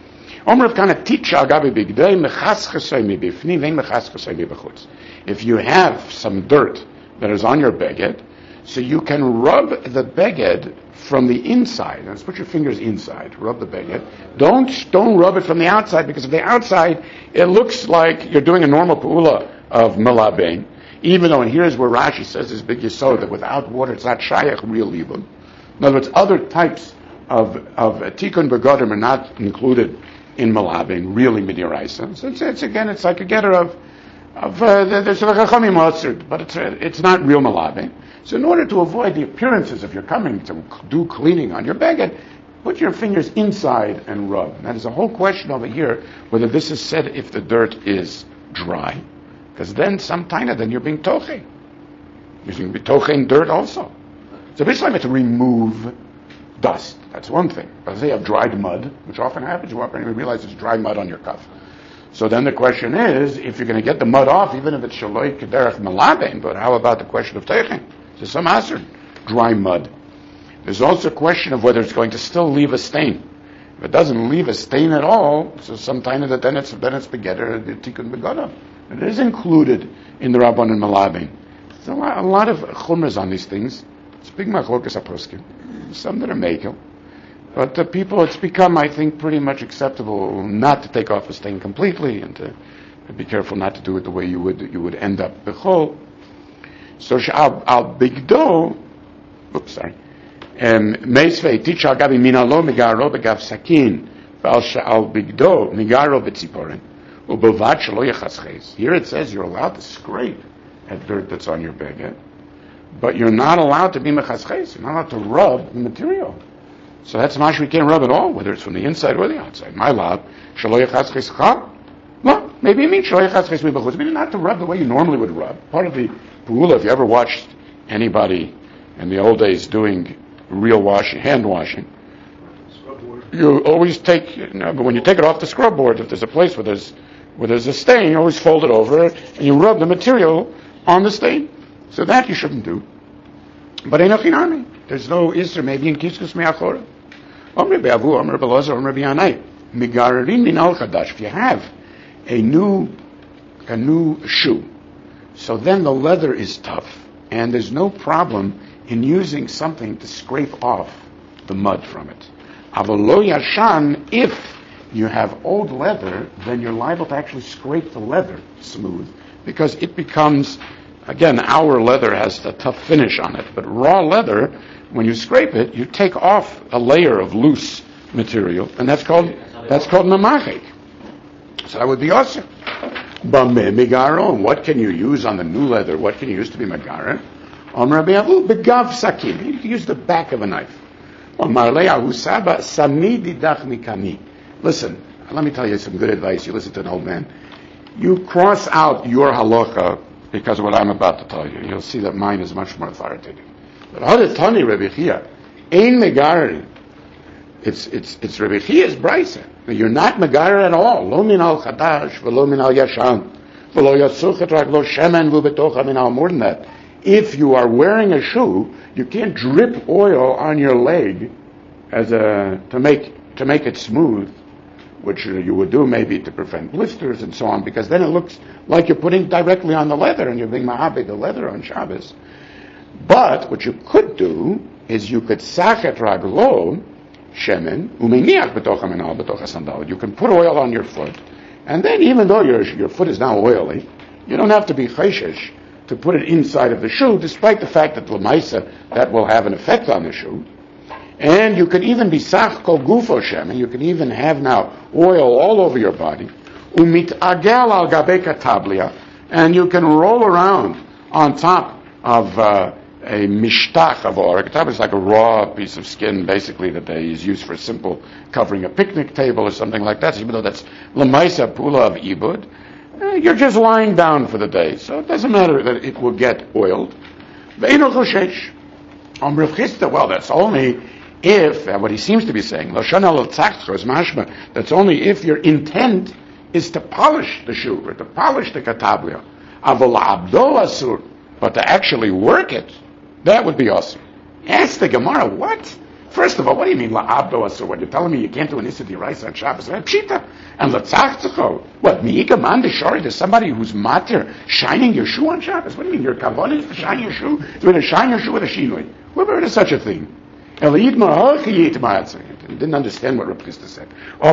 If you have some dirt that is on your beged, so you can rub the beged from the inside. Let's put your fingers inside. Rub the beged. Don't don't rub it from the outside, because from the outside it looks like you're doing a normal pu'ula of melabein. Even though, and here's where Rashi says this big yesod, that without water it's not shayach real libun. In other words, other types of of tikkun begodim are not included in melabein, really midiraisa. So it's, it's again, it's like a getter of of uh, there's like a chachamim osir, but it's uh, it's not real melabein. So in order to avoid the appearances of your coming to do cleaning on your beged, put your fingers inside and rub. And that is a whole question over here, whether this is said if the dirt is dry. Because then sometime then you're being toche. You're being toche in dirt also. So basically to remove dust. That's one thing. But say you have dried mud, which often happens, you walk around and you realize there's dry mud on your cuff. So then the question is, if you're going to get the mud off, even if it's shaloi kederach malaben, but how about the question of teichen? So some answer, dry mud. There's also a question of whether it's going to still leave a stain. If it doesn't leave a stain at all, so sometimes that then it's then it's begetter the tikkun begodah. It is included in the Rabban and Malabin. There's a lot, a lot of chumras on these things. It's big machlokas aposkim. Some that are mekel. But the people, it's become, I think, pretty much acceptable not to take off a stain completely and to, to be careful not to do it the way you would you would end up bechol. So al al bigdo, oops, sorry. Meisvei tichal gabi minalo megaro begav sakin, al al bigdo megaro betziporen, ubovat shelo yachasches. Here it says you're allowed to scrape at dirt that's on your beged, but you're not allowed to be mechasches. You're not allowed to rub the material. So that's mashma, you can't rub at all, whether it's from the inside or the outside. My lab, shelo yachasches cha. Well, maybe it means shelo yachasches mibachutz. Maybe not to rub the way you normally would rub. Part of the pu'ula, if you ever watched anybody in the old days doing real washing, hand washing, you always take, you know, but when you take it off the scrub board, if there's a place where there's where there's a stain, you always fold it over and you rub the material on the stain. So that you shouldn't do. But enochinami, there's no isser maybe in kiskus me'achora. Omri be'avu, omri be'lozer, omri be'anai. Migarin min al chadash. If you have a new a new shoe, so then the leather is tough, and there's no problem in using something to scrape off the mud from it. Avalo yashan, if you have old leather, then you're liable to actually scrape the leather smooth, because it becomes, again, our leather has a tough finish on it, but raw leather, when you scrape it, you take off a layer of loose material, and that's called that's called mamachik. So that would be awesome. Bameh migaron. What can you use on the new leather? What can you use to be magaron? Omar be'avu begav sakin. You can use the back of a knife. Omar le'ahu saba sami didach mikani. Listen, let me tell you some good advice. You listen to an old man. You cross out your halacha because of what I'm about to tell you. You'll see that mine is much more authoritative. But Hadatani Rebbe Chia, ein megarin. It's it's it's Rebbe Chia's brisa. You're not megarer at all. Lo min al chadash, v'lo min al yashan, v'lo yatzuchet raglo shemen v'betocha min al. More than that, if you are wearing a shoe, you can't drip oil on your leg as a to make to make it smooth, which you would do maybe to prevent blisters and so on, because then it looks like you're putting directly on the leather and you're being mahabed the leather on Shabbos. But what you could do is you could sachet raglo shemen umeniach betocha min al betocha sandal. You can put oil on your foot, and then even though your your foot is now oily, you don't have to be chayshish to put it inside of the shoe, despite the fact that l'maisa that will have an effect on the shoe. And you can even be sach kol gufo shemen. You can even have now oil all over your body. Umit agel al gabe katablia, and you can roll around on top of uh, a mishtach of oil. A katablia is like a raw piece of skin, basically, that they use for simple covering a picnic table or something like that. So even though that's l'maisa pula of ibud, uh, you're just lying down for the day, so it doesn't matter that it will get oiled. Ve'eno choshesh. Om Rav Chisda, well, that's only if, uh, what he seems to be saying, that's only if your intent is to polish the shoe, or to polish the katablia. But to actually work it, that would be awesome. Ask the Gemara, what? First of all, what do you mean la'abdo asur? What, you're telling me you can't do an issa d'oraisa on Shabbos? Pshita. And l'tzachtzcho. What, mi'ika man d'shori? There's somebody who's matir shining your shoe on Shabbos? What do you mean, your kavod is to shine your shoe? You're going to shine your shoe with a shinoi. Whoever heard of such a thing? He didn't understand what Reb Chisda said.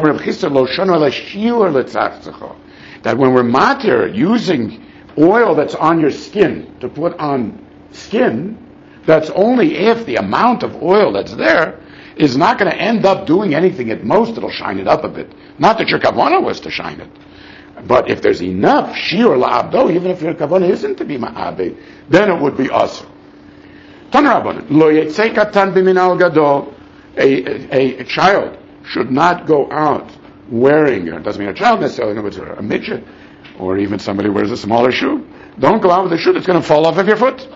That when we're matir using oil that's on your skin to put on skin, that's only if the amount of oil that's there is not going to end up doing anything. At most, it'll shine it up a bit. Not that your kavanah was to shine it. But if there's enough shiur la'abdo, even if your kavanah isn't to be ma'abed, then it would be asur. Lo yetzei katan b'minal gadol. A child should not go out wearing, it doesn't mean a child necessarily, no, it's a midget, or even somebody wears a smaller shoe. Don't go out with a shoe that's going to fall off of your foot.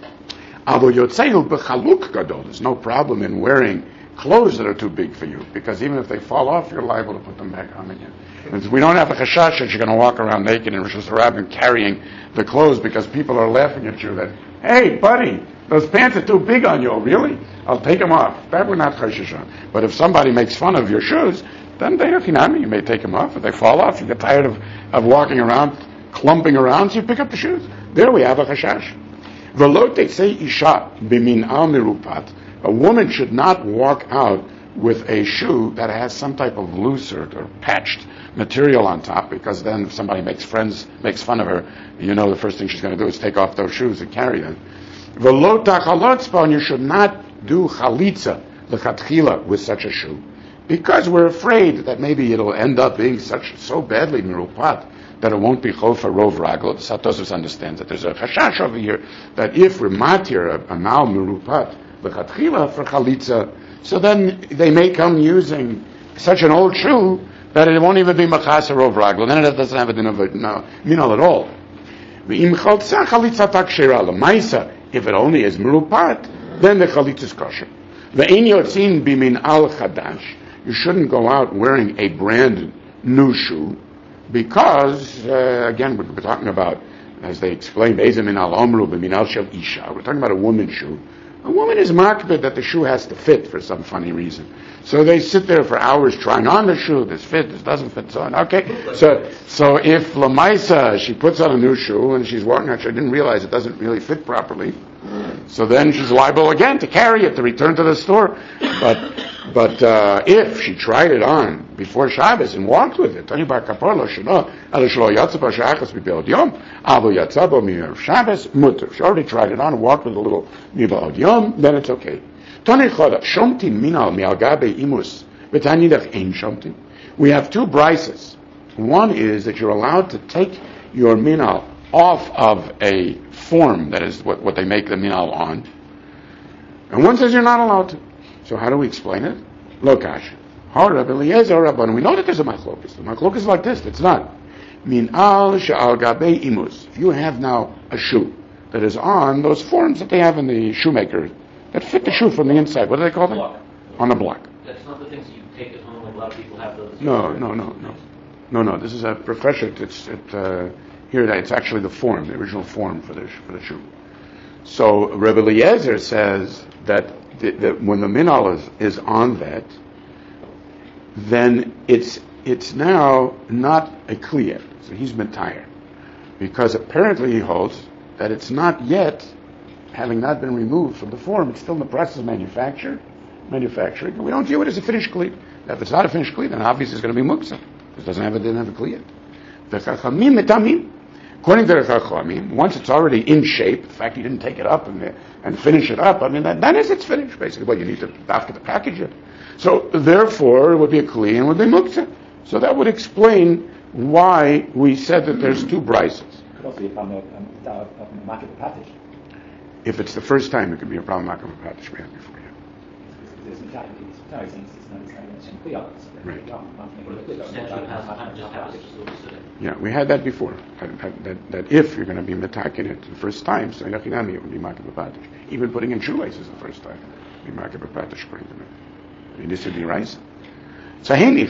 There's no problem in wearing clothes that are too big for you, because even if they fall off, you're liable to put them back on again. And we don't have a chashash that you're going to walk around naked in Rosh Hashanah carrying the clothes because people are laughing at you that, hey, buddy, those pants are too big on you. Really? I'll take them off. That we're not chashish on. But if somebody makes fun of your shoes, then they you may take them off. If they fall off, you get tired of, of walking around, clumping around, so you pick up the shoes. There we have a chashash. Velote say isha bimin al mirupat. A woman should not walk out with a shoe that has some type of loose or, or patched material on top, because then if somebody makes friends makes fun of her, you know the first thing she's going to do is take off those shoes and carry them. Velota chalotzpa, and you should not do chalitza lechatchila with such a shoe, because we're afraid that maybe it'll end up being such so badly mirupat that it won't be chofa rov ragel. Satosus understands that there's a chashash over here that if we're matir a, a mal mirupat lechatchila for chalitza, so then they may come using such an old shoe that it won't even be machasa rov ragel. Then it doesn't have a din of a no, minal at all. If it only is merupat, then the chalitza is kosher. Ve'in yotzin bimin al chadash. You shouldn't go out wearing a brand new shoe, because uh, again we're talking about, as they explained, ezemin al omru bimin al shel isha. We're talking about a woman's shoe. A woman is makbid that the shoe has to fit for some funny reason. So they sit there for hours trying on the shoe. This fit, this doesn't fit, so on. Okay, so so if Lamaisa, she puts on a new shoe and she's walking out, she didn't realize it doesn't really fit properly, so then she's liable again to carry it, to return to the store. But but uh, if she tried it on before Shabbos and walked with it, if she already tried it on and walked with a little miba'od yom, then it's okay. We have two brises. One is that you're allowed to take your minal off of a form, that is what, what they make the minal on, and one says you're not allowed to. So how do we explain it? Lokash. We know that there's a machlokes. The machlokes is like this. It's not. Minal she'al gabei imus. If you have now a shoe that is on those forms that they have in the shoemaker that fit the shoe from the inside. What do they call them? Block. On a block. That's not the things you take at home. Like a lot of people have those. No, no, no, no, no, no. This is a profession. It's it, uh, here. It's actually the form, the original form for the for the shoe. So Rebbe Eliezer says that, the, that when the minal is, is on that, then it's it's now not a kliyah. So he's been tired, because apparently he holds that it's not yet, having not been removed from the form, it's still in the process of manufacture, manufacturing. We don't view it as a finished kliyah. If it's not a finished kliyah, then obviously it's going to be muktzah. It doesn't have it, didn't have a kliyah. The chachamim metamim. According to the chachamim, once it's already in shape, the fact you didn't take it up and and finish it up, I mean, that, that is it's finished, basically. Well, you need to have to package it. So, therefore, it would be a kliyah and would be muktzah. So that would explain why we said that there's two brises. Could also be a problem of, um, of market package. If it's the first time, it could be a problem of patish we had before. Yeah. It's not it's not clear. Right. Essentially, has time just happens to do it. Yeah, we had that before. That, that, that, that if you're going to be metakin it the first time, so Yachinami, it would be market patish. Even putting in shoelaces the first time, it would be market patish according to me. I mean, this would be right. So Now,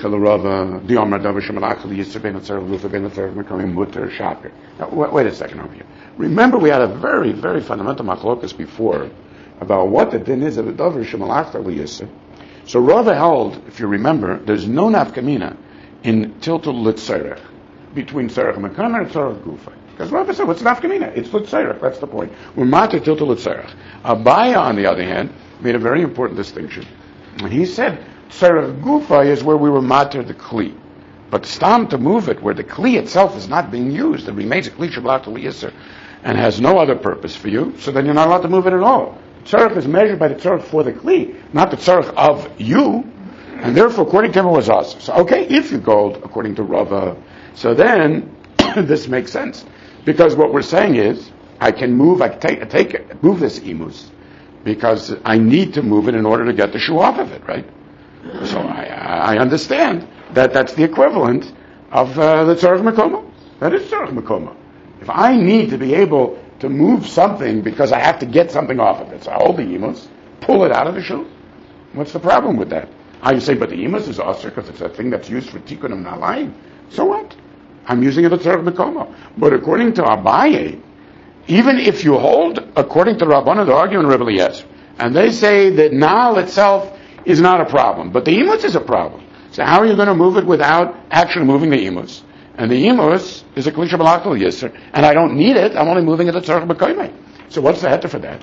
wait a second over here. Remember, we had a very, very fundamental machlokas before about what the din is of a davar shemalachta liyisr. So Rava held, if you remember, there's no nafkamina in tiltul litzerech, between tzerech mekama and tzerech gufa. Because Rava said, what's nafkamina? It's litzerech, that's the point. We're matter tiltul litzerech. Abaya, on the other hand, made a very important distinction. He said, tzerech gufa is where we were matter the kli. But stam, to move it, where the kli itself is not being used, it remains a kli shemalachta liyisr, and has no other purpose for you, so then you're not allowed to move it at all. Tzarech is measured by the tzarech for the kli, not the tzarech of you, and therefore, according to him, it was us. So, okay, if you go according to Rava, so then this makes sense, because what we're saying is, I can move, I can take, take it, move this imus, because I need to move it in order to get the shoe off of it, right? So I, I understand that that's the equivalent of uh, the tzarech mekoma. That is tzarech mekoma. If I need to be able to move something because I have to get something off of it, so I hold the imus, pull it out of the shoe. What's the problem with that? Ah, you say, but the imus is osir because it's a thing that's used for tikkun and nalayim. So what? I'm using it at tzarech mekoma. But according to Abaye, even if you hold, according to Rabbanan, they're arguing Rebbe Eliezer, and they say that nal itself is not a problem, but the imus is a problem. So how are you going to move it without actually moving the imus? And the imus is a kli shemalachta liyisr, and I don't need it. I'm only moving it at tzarech mekoma. So what's the heter for that?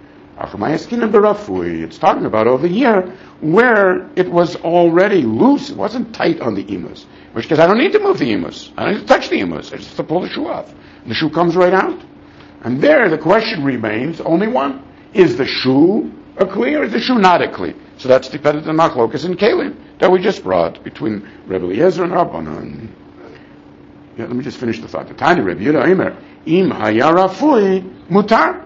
It's talking about over here where it was already loose. It wasn't tight on the imus, which because I don't need to move the imus. I don't need to touch the imus. I just have to pull the shoe off. And the shoe comes right out. And there the question remains only one: is the shoe a kli or is the shoe not a kli? So that's dependent on machlokas and kelim that we just brought between Rebbe Eliezer and Rabbanan. Yeah, let me just finish the thought. The Tanya Rebbe Yehuda Omer, im hayarafui mutar.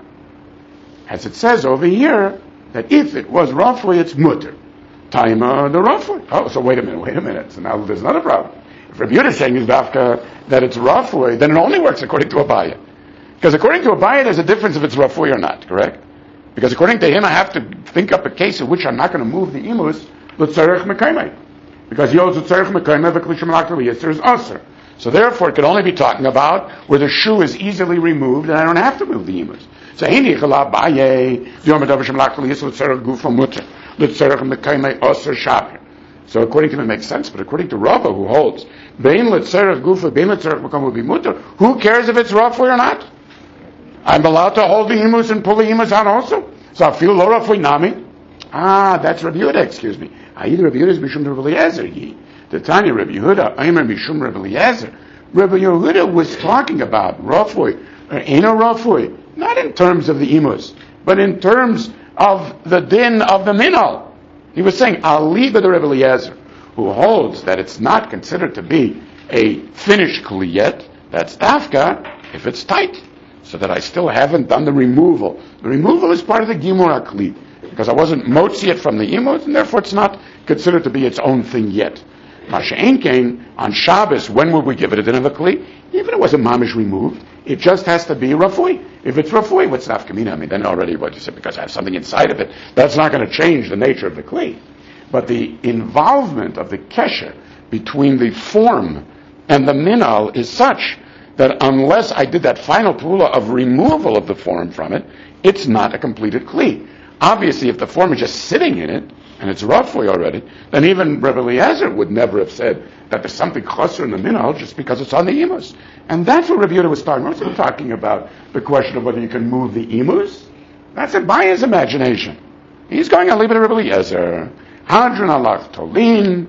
As it says over here, that if it was rafui, it's mutar. Taima the rafui. Oh, so wait a minute, wait a minute. So now there's another problem. If Rebbe Yehuda is saying is dafka that it's rafui, then it only works according to Abaye. Because according to Abaye, there's a difference if it's rafui or not, correct? Because according to him, I have to think up a case in which I'm not going to move the imus, the tzarech mekayme. Because he owes the tzarech mekayme, the kli shemalachta liyisr is aser. So therefore, it could only be talking about where the shoe is easily removed and I don't have to move the imus. So Heini Chala Baye, Yom Adav Shem Lach Liyis L'Tzarech Gufa Mutter, L'Tzarech Mekayme Oser Shabir. So according to him, it makes sense, but according to Rava, who holds Bein L'Tzarech Gufa, Bein L'Tzarech Mekayme will be Mutter, who cares if it's rafui or not? I'm allowed to hold the imus and pull the imus out also. So I feel lo rafui nami. Ah, that's Rabbi Yehuda, excuse me. Either Rabbi Yehuda is Mishum Rabbi Eliezer, ye. The Tanya Rabbi Yehuda, Aimer Mishum Rabbi Eliezer. Rabbi Yehuda was talking about rafui, or eno rafui, not in terms of the imus, but in terms of the din of the minal. He was saying, I'll leave with the Rabbi Eliezer, who holds that it's not considered to be a finished kli yet. That's dafka if it's tight, so that I still haven't done the removal. The removal is part of the gimur hakli, because I wasn't motzi it from the imus, and therefore it's not considered to be its own thing yet. Masha Einkein, on Shabbos, when would we give it a din of a kli? Even if it wasn't mamish removed, it just has to be rafui. If it's rafui, what's nafkamina? I mean, then already what you said, because I have something inside of it, that's not going to change the nature of the kli. But the involvement of the kesher between the form and the minal is such that unless I did that final pula of removal of the form from it, it's not a completed kli. Obviously, if the form is just sitting in it, and it's rafui already, then even Rebbe Eliezer would never have said that there's something chosser in the minal just because it's on the imus. And that's what Rebbe Yehuda was talking about. He wasn't talking about the question of whether you can move the imus. That's it by his imagination. He's going on leave it to Rebbe Eliezer. Hadron alach tolin.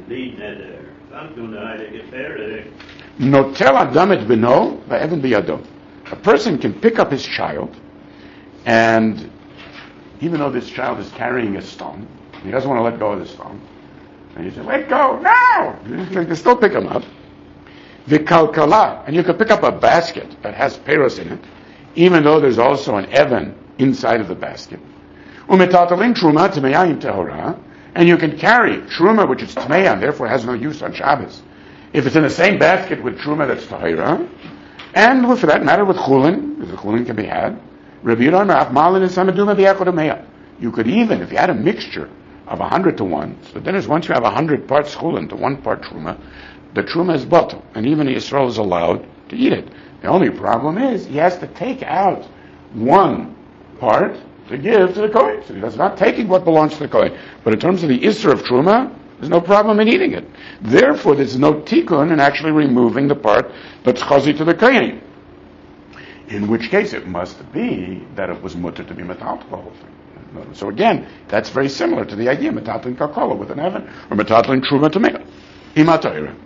Notel adam et beno va'even biyado. A person can pick up his child, and even though this child is carrying a stone, he doesn't want to let go of the stone. And you say, let go, no! You can still pick him up. V'kalkala, and you can pick up a basket that has peros in it, even though there's also an even inside of the basket. Umetatalin truma tmeyayim tehora, and you can carry truma, which is tmeya, and therefore has no use on Shabbos, if it's in the same basket with truma that's tahira, and for that matter with chulin, because the chulin can be had. Rabbi Yehuda Malin and Samaduma b'yakodameya. You could even, if you had a mixture of a hundred to one, so then is once you have a hundred parts chulin to one part truma, the truma is batel, and even Yisrael is allowed to eat it. The only problem is he has to take out one part to give to the Kohen. So he's not taking what belongs to the Kohen. But in terms of the Isser of Truma, there's no problem in eating it. Therefore, there's no tikkun in actually removing the part that's chazi to the Kohen. In which case, it must be that it was mutter to be metaltal the whole thing. So again, that's very similar to the idea of metaltalin kalkola with an oven, or metaltalin truma tomato. Imatayra.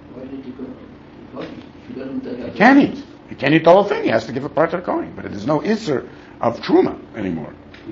He can't eat. He can't eat the whole thing. He has to give a part to the Kohen. But there's no isser of truma anymore.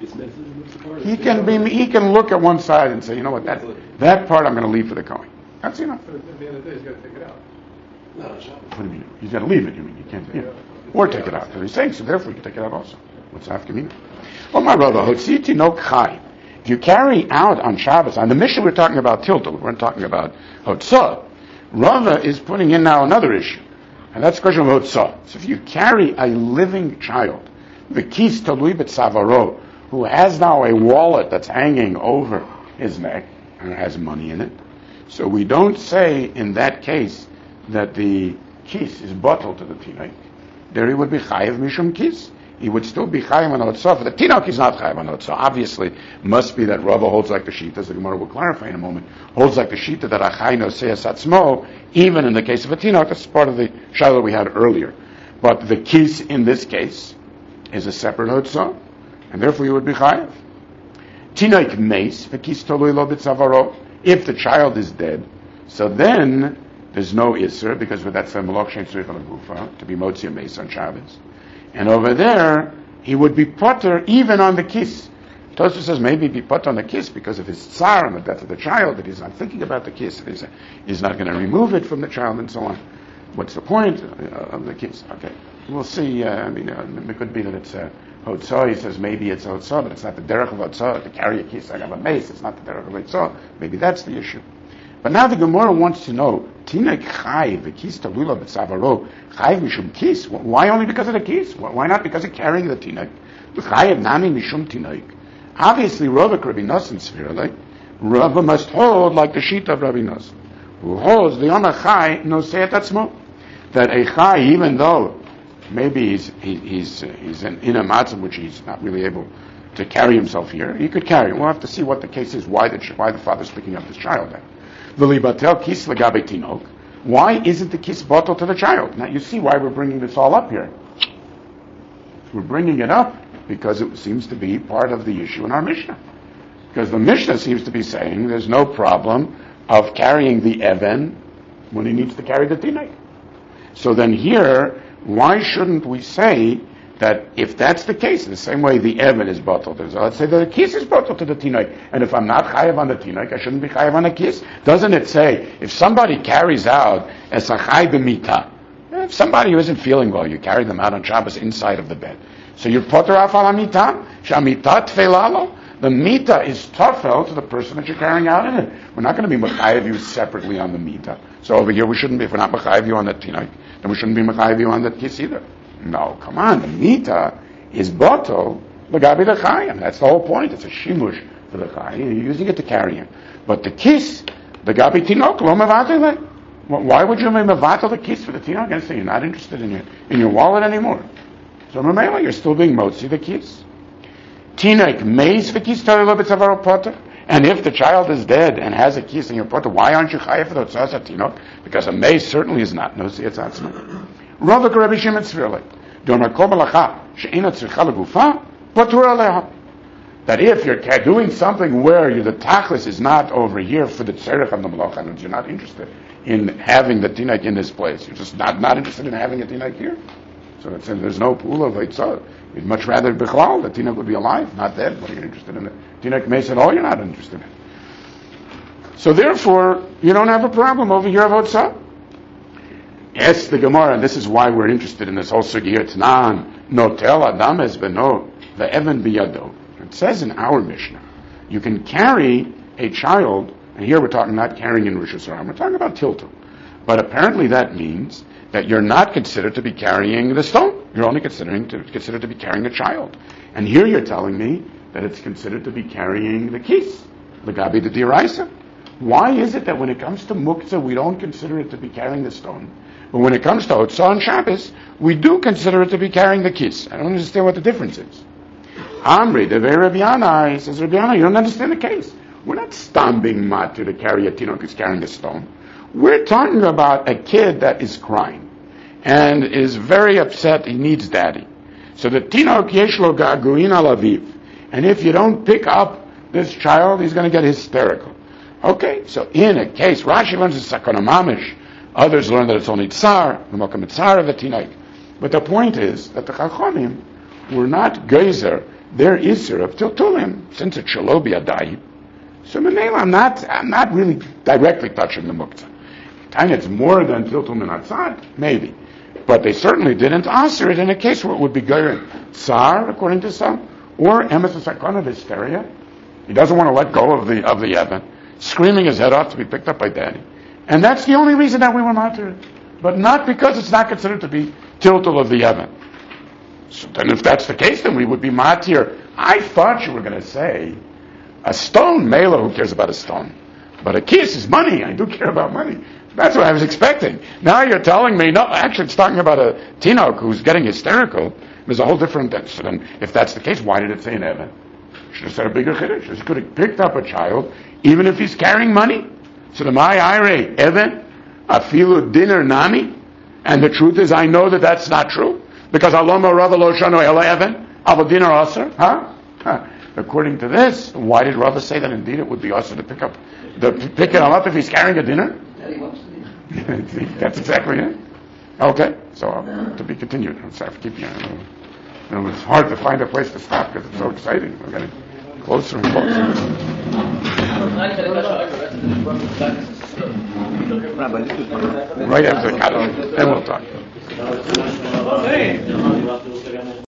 He can be. He can look at one side and say, you know what, that that part I'm going to leave for the Kohen. That's enough. But at the end of the day, he's got to take it out. No, what do you mean? He's got to leave it. You mean you can't? Yeah. Or take it out. Because he's saying so. Therefore, you can take it out also. What's after me? Oh my brother, hotziti no chai. If you carry out on Shabbos, on the mission we're talking about tiltul, we weren't talking about hotzah. Rava is putting in now another issue, and that's the question of hotzah. So if you carry a living child, the kis talui b'tzavaro, who has now a wallet that's hanging over his neck and it has money in it, so we don't say in that case that the kis is bottled to the tinok. There he would be chayiv mishum kis. He would still be chayiv on hotzah. For the tinok, he's not chayiv on hotzah. Obviously, must be that Rava holds like the shita, as the Gemara will clarify in a moment, holds like the shita that achai noseas atzmo, even in the case of a tinok. That's part of the shaila we had earlier. But the kis in this case is a separate hotzah, and therefore he would be chayiv. Tinok meis v'kis tolui lo b'tzavaro. If the child is dead, so then there's no isser, because that's a malach shein tzurich al gufa, to be motzi meis on Shabbos. And over there, he would be potter even on the kiss. Tosfos says maybe he'd be potter on the kiss because of his tsar and the death of the child, that he's not thinking about the kiss, that he's, he's not going to remove it from the child and so on. What's the point of the kiss? Okay, we'll see. Uh, I mean, uh, it could be that it's uh, hotzah. He says maybe it's hotzah, but it's not the derech of hotzah to carry a kiss. I have a mace. It's not the derech of hotzah. Maybe that's the issue. But now the Gemara wants to know, Tinek chayv, the kis talula b'tzavaro, chayv mishum kis. Why only because of the kis? Why not because of carrying the tinek? Chayv nami mishum tinek. Obviously, Rava Rabbi Nosson severely, Rava must hold like the sheet of Rabbi Nosson, who holds the Yom Chai nosei atzmo, that a chai, even though maybe he's he, he's uh, he's in, in a matzah which he's not really able to carry himself here, he could carry him. We'll have to see what the case is, why the why the father's picking up this child then. V'libatel kis legabe tinok. Why isn't the kiss bottled to the child? Now you see why we're bringing this all up here. We're bringing it up because it seems to be part of the issue in our Mishnah. Because the Mishnah seems to be saying there's no problem of carrying the even when he needs to carry the tinok. So then here, why shouldn't we say that if that's the case, the same way the even is bottled, so let's say that the kiss is bottled to the tinok, and if I'm not chayav on the tinok, I shouldn't be chayav on the kiss. Doesn't it say if somebody carries out as a chay b'mita, if somebody who isn't feeling well, you carry them out on Shabbos inside of the bed, so you're potter af al mita, shamita tfelalo. The mita is tafel to the person that you're carrying out in it. We're not going to be mechayev you separately on the mita. So over here we shouldn't be. If we're not mechayev you on the tinok, then we shouldn't be mechayev you on the kiss either. No, come on. The mita is boto l'gabi the chayim. That's the whole point. It's a shimush for the chayim. You're using it to carry him. But the kiss, the gabi tinok lo mevatel. Why would you mevatel the kiss for the tinok? I say you're not interested in your in your wallet anymore. So remember, you're still being motzi the kiss. Tinok meis v'kiss torah b'tzavaro potter. And if the child is dead and has a kiss in your potter, why aren't you chayav for the tzasa tinok? Because a meis certainly is not nosi etzatzma. Rava Rabbi Shimon Tzvirli, that if you're doing something where you, the tachlis is not over here for the tzerich of the malacha, and you're not interested in having the tinok in this place, you're just not, not interested in having a tinok here. So it says there's no pool of itzah. You'd much rather bichlal, the tinok would be alive, not dead. What are you interested in? The tinok meis at all, you're not interested in. So therefore, you don't have a problem over here of itzah. Yes, the Gemara, and this is why we're interested in this whole sugiyah. Tnan notel adam es beno ve'even biyado. It says in our Mishnah, you can carry a child, and here we're talking not carrying in Rosh Hashanah, we're talking about tiltul. But apparently that means that you're not considered to be carrying the stone. You're only considering to considered to be carrying a child. And here you're telling me that it's considered to be carrying the kis, the gabi the diraisa. Why is it that when it comes to muktzah, we don't consider it to be carrying the stone? But when it comes to Hotzah and Shabbos, we do consider it to be carrying the kiss. I don't understand what the difference is. Amri, the very Rabbi Yana, he says, Rabbi Yana, you don't understand the case. We're not stomping matir to carry a tinok who's carrying a stone. We're talking about a kid that is crying and is very upset. He needs daddy. So the tinok yeshlo gaguin alaviv. And if you don't pick up this child, he's going to get hysterical. Okay, so in a case, Rashi learns it's sakana mamish. Others learn that it's only tsar, the mokam tsar of a tinok. But the point is that the Chachamim were not geyser their isser of tiltulim, since it's shalobi adayim. So Menela, I'm not, I'm not really directly touching the muktzah. And it's more than tiltul min atzad, maybe. But they certainly didn't answer it in a case where it would be geyser tsar, according to some, or emes sakana of hysteria. He doesn't want to let go of the of the Evan, screaming his head off to be picked up by daddy. And that's the only reason that we were matir. But not because it's not considered to be tiltul of the Evan. So then if that's the case, then we would be matir. I thought you were going to say, a stone, Mela, who cares about a stone? But a kiss is money. I do care about money. That's what I was expecting. Now you're telling me, no, actually it's talking about a tinok who's getting hysterical. There's a whole different, so then if that's the case, why did it say in Evan? Should have said a bigger chiddush. He could have picked up a child, even if he's carrying money. So the my ire, Evan, afilu dinner nami, and the truth is, I know that that's not true, because Aloma Rava lo shano ela Evan, ava dinner aser, huh? huh? According to this, why did Rava say that indeed it would be aser to pick up, the pick him up if he's carrying a dinner? That's exactly it. Okay, so uh, to be continued. I'm sorry for keeping you. You know, it's hard to find a place to stop because it's so exciting. We're getting closer and closer. Right after the Kaddish, then we'll talk.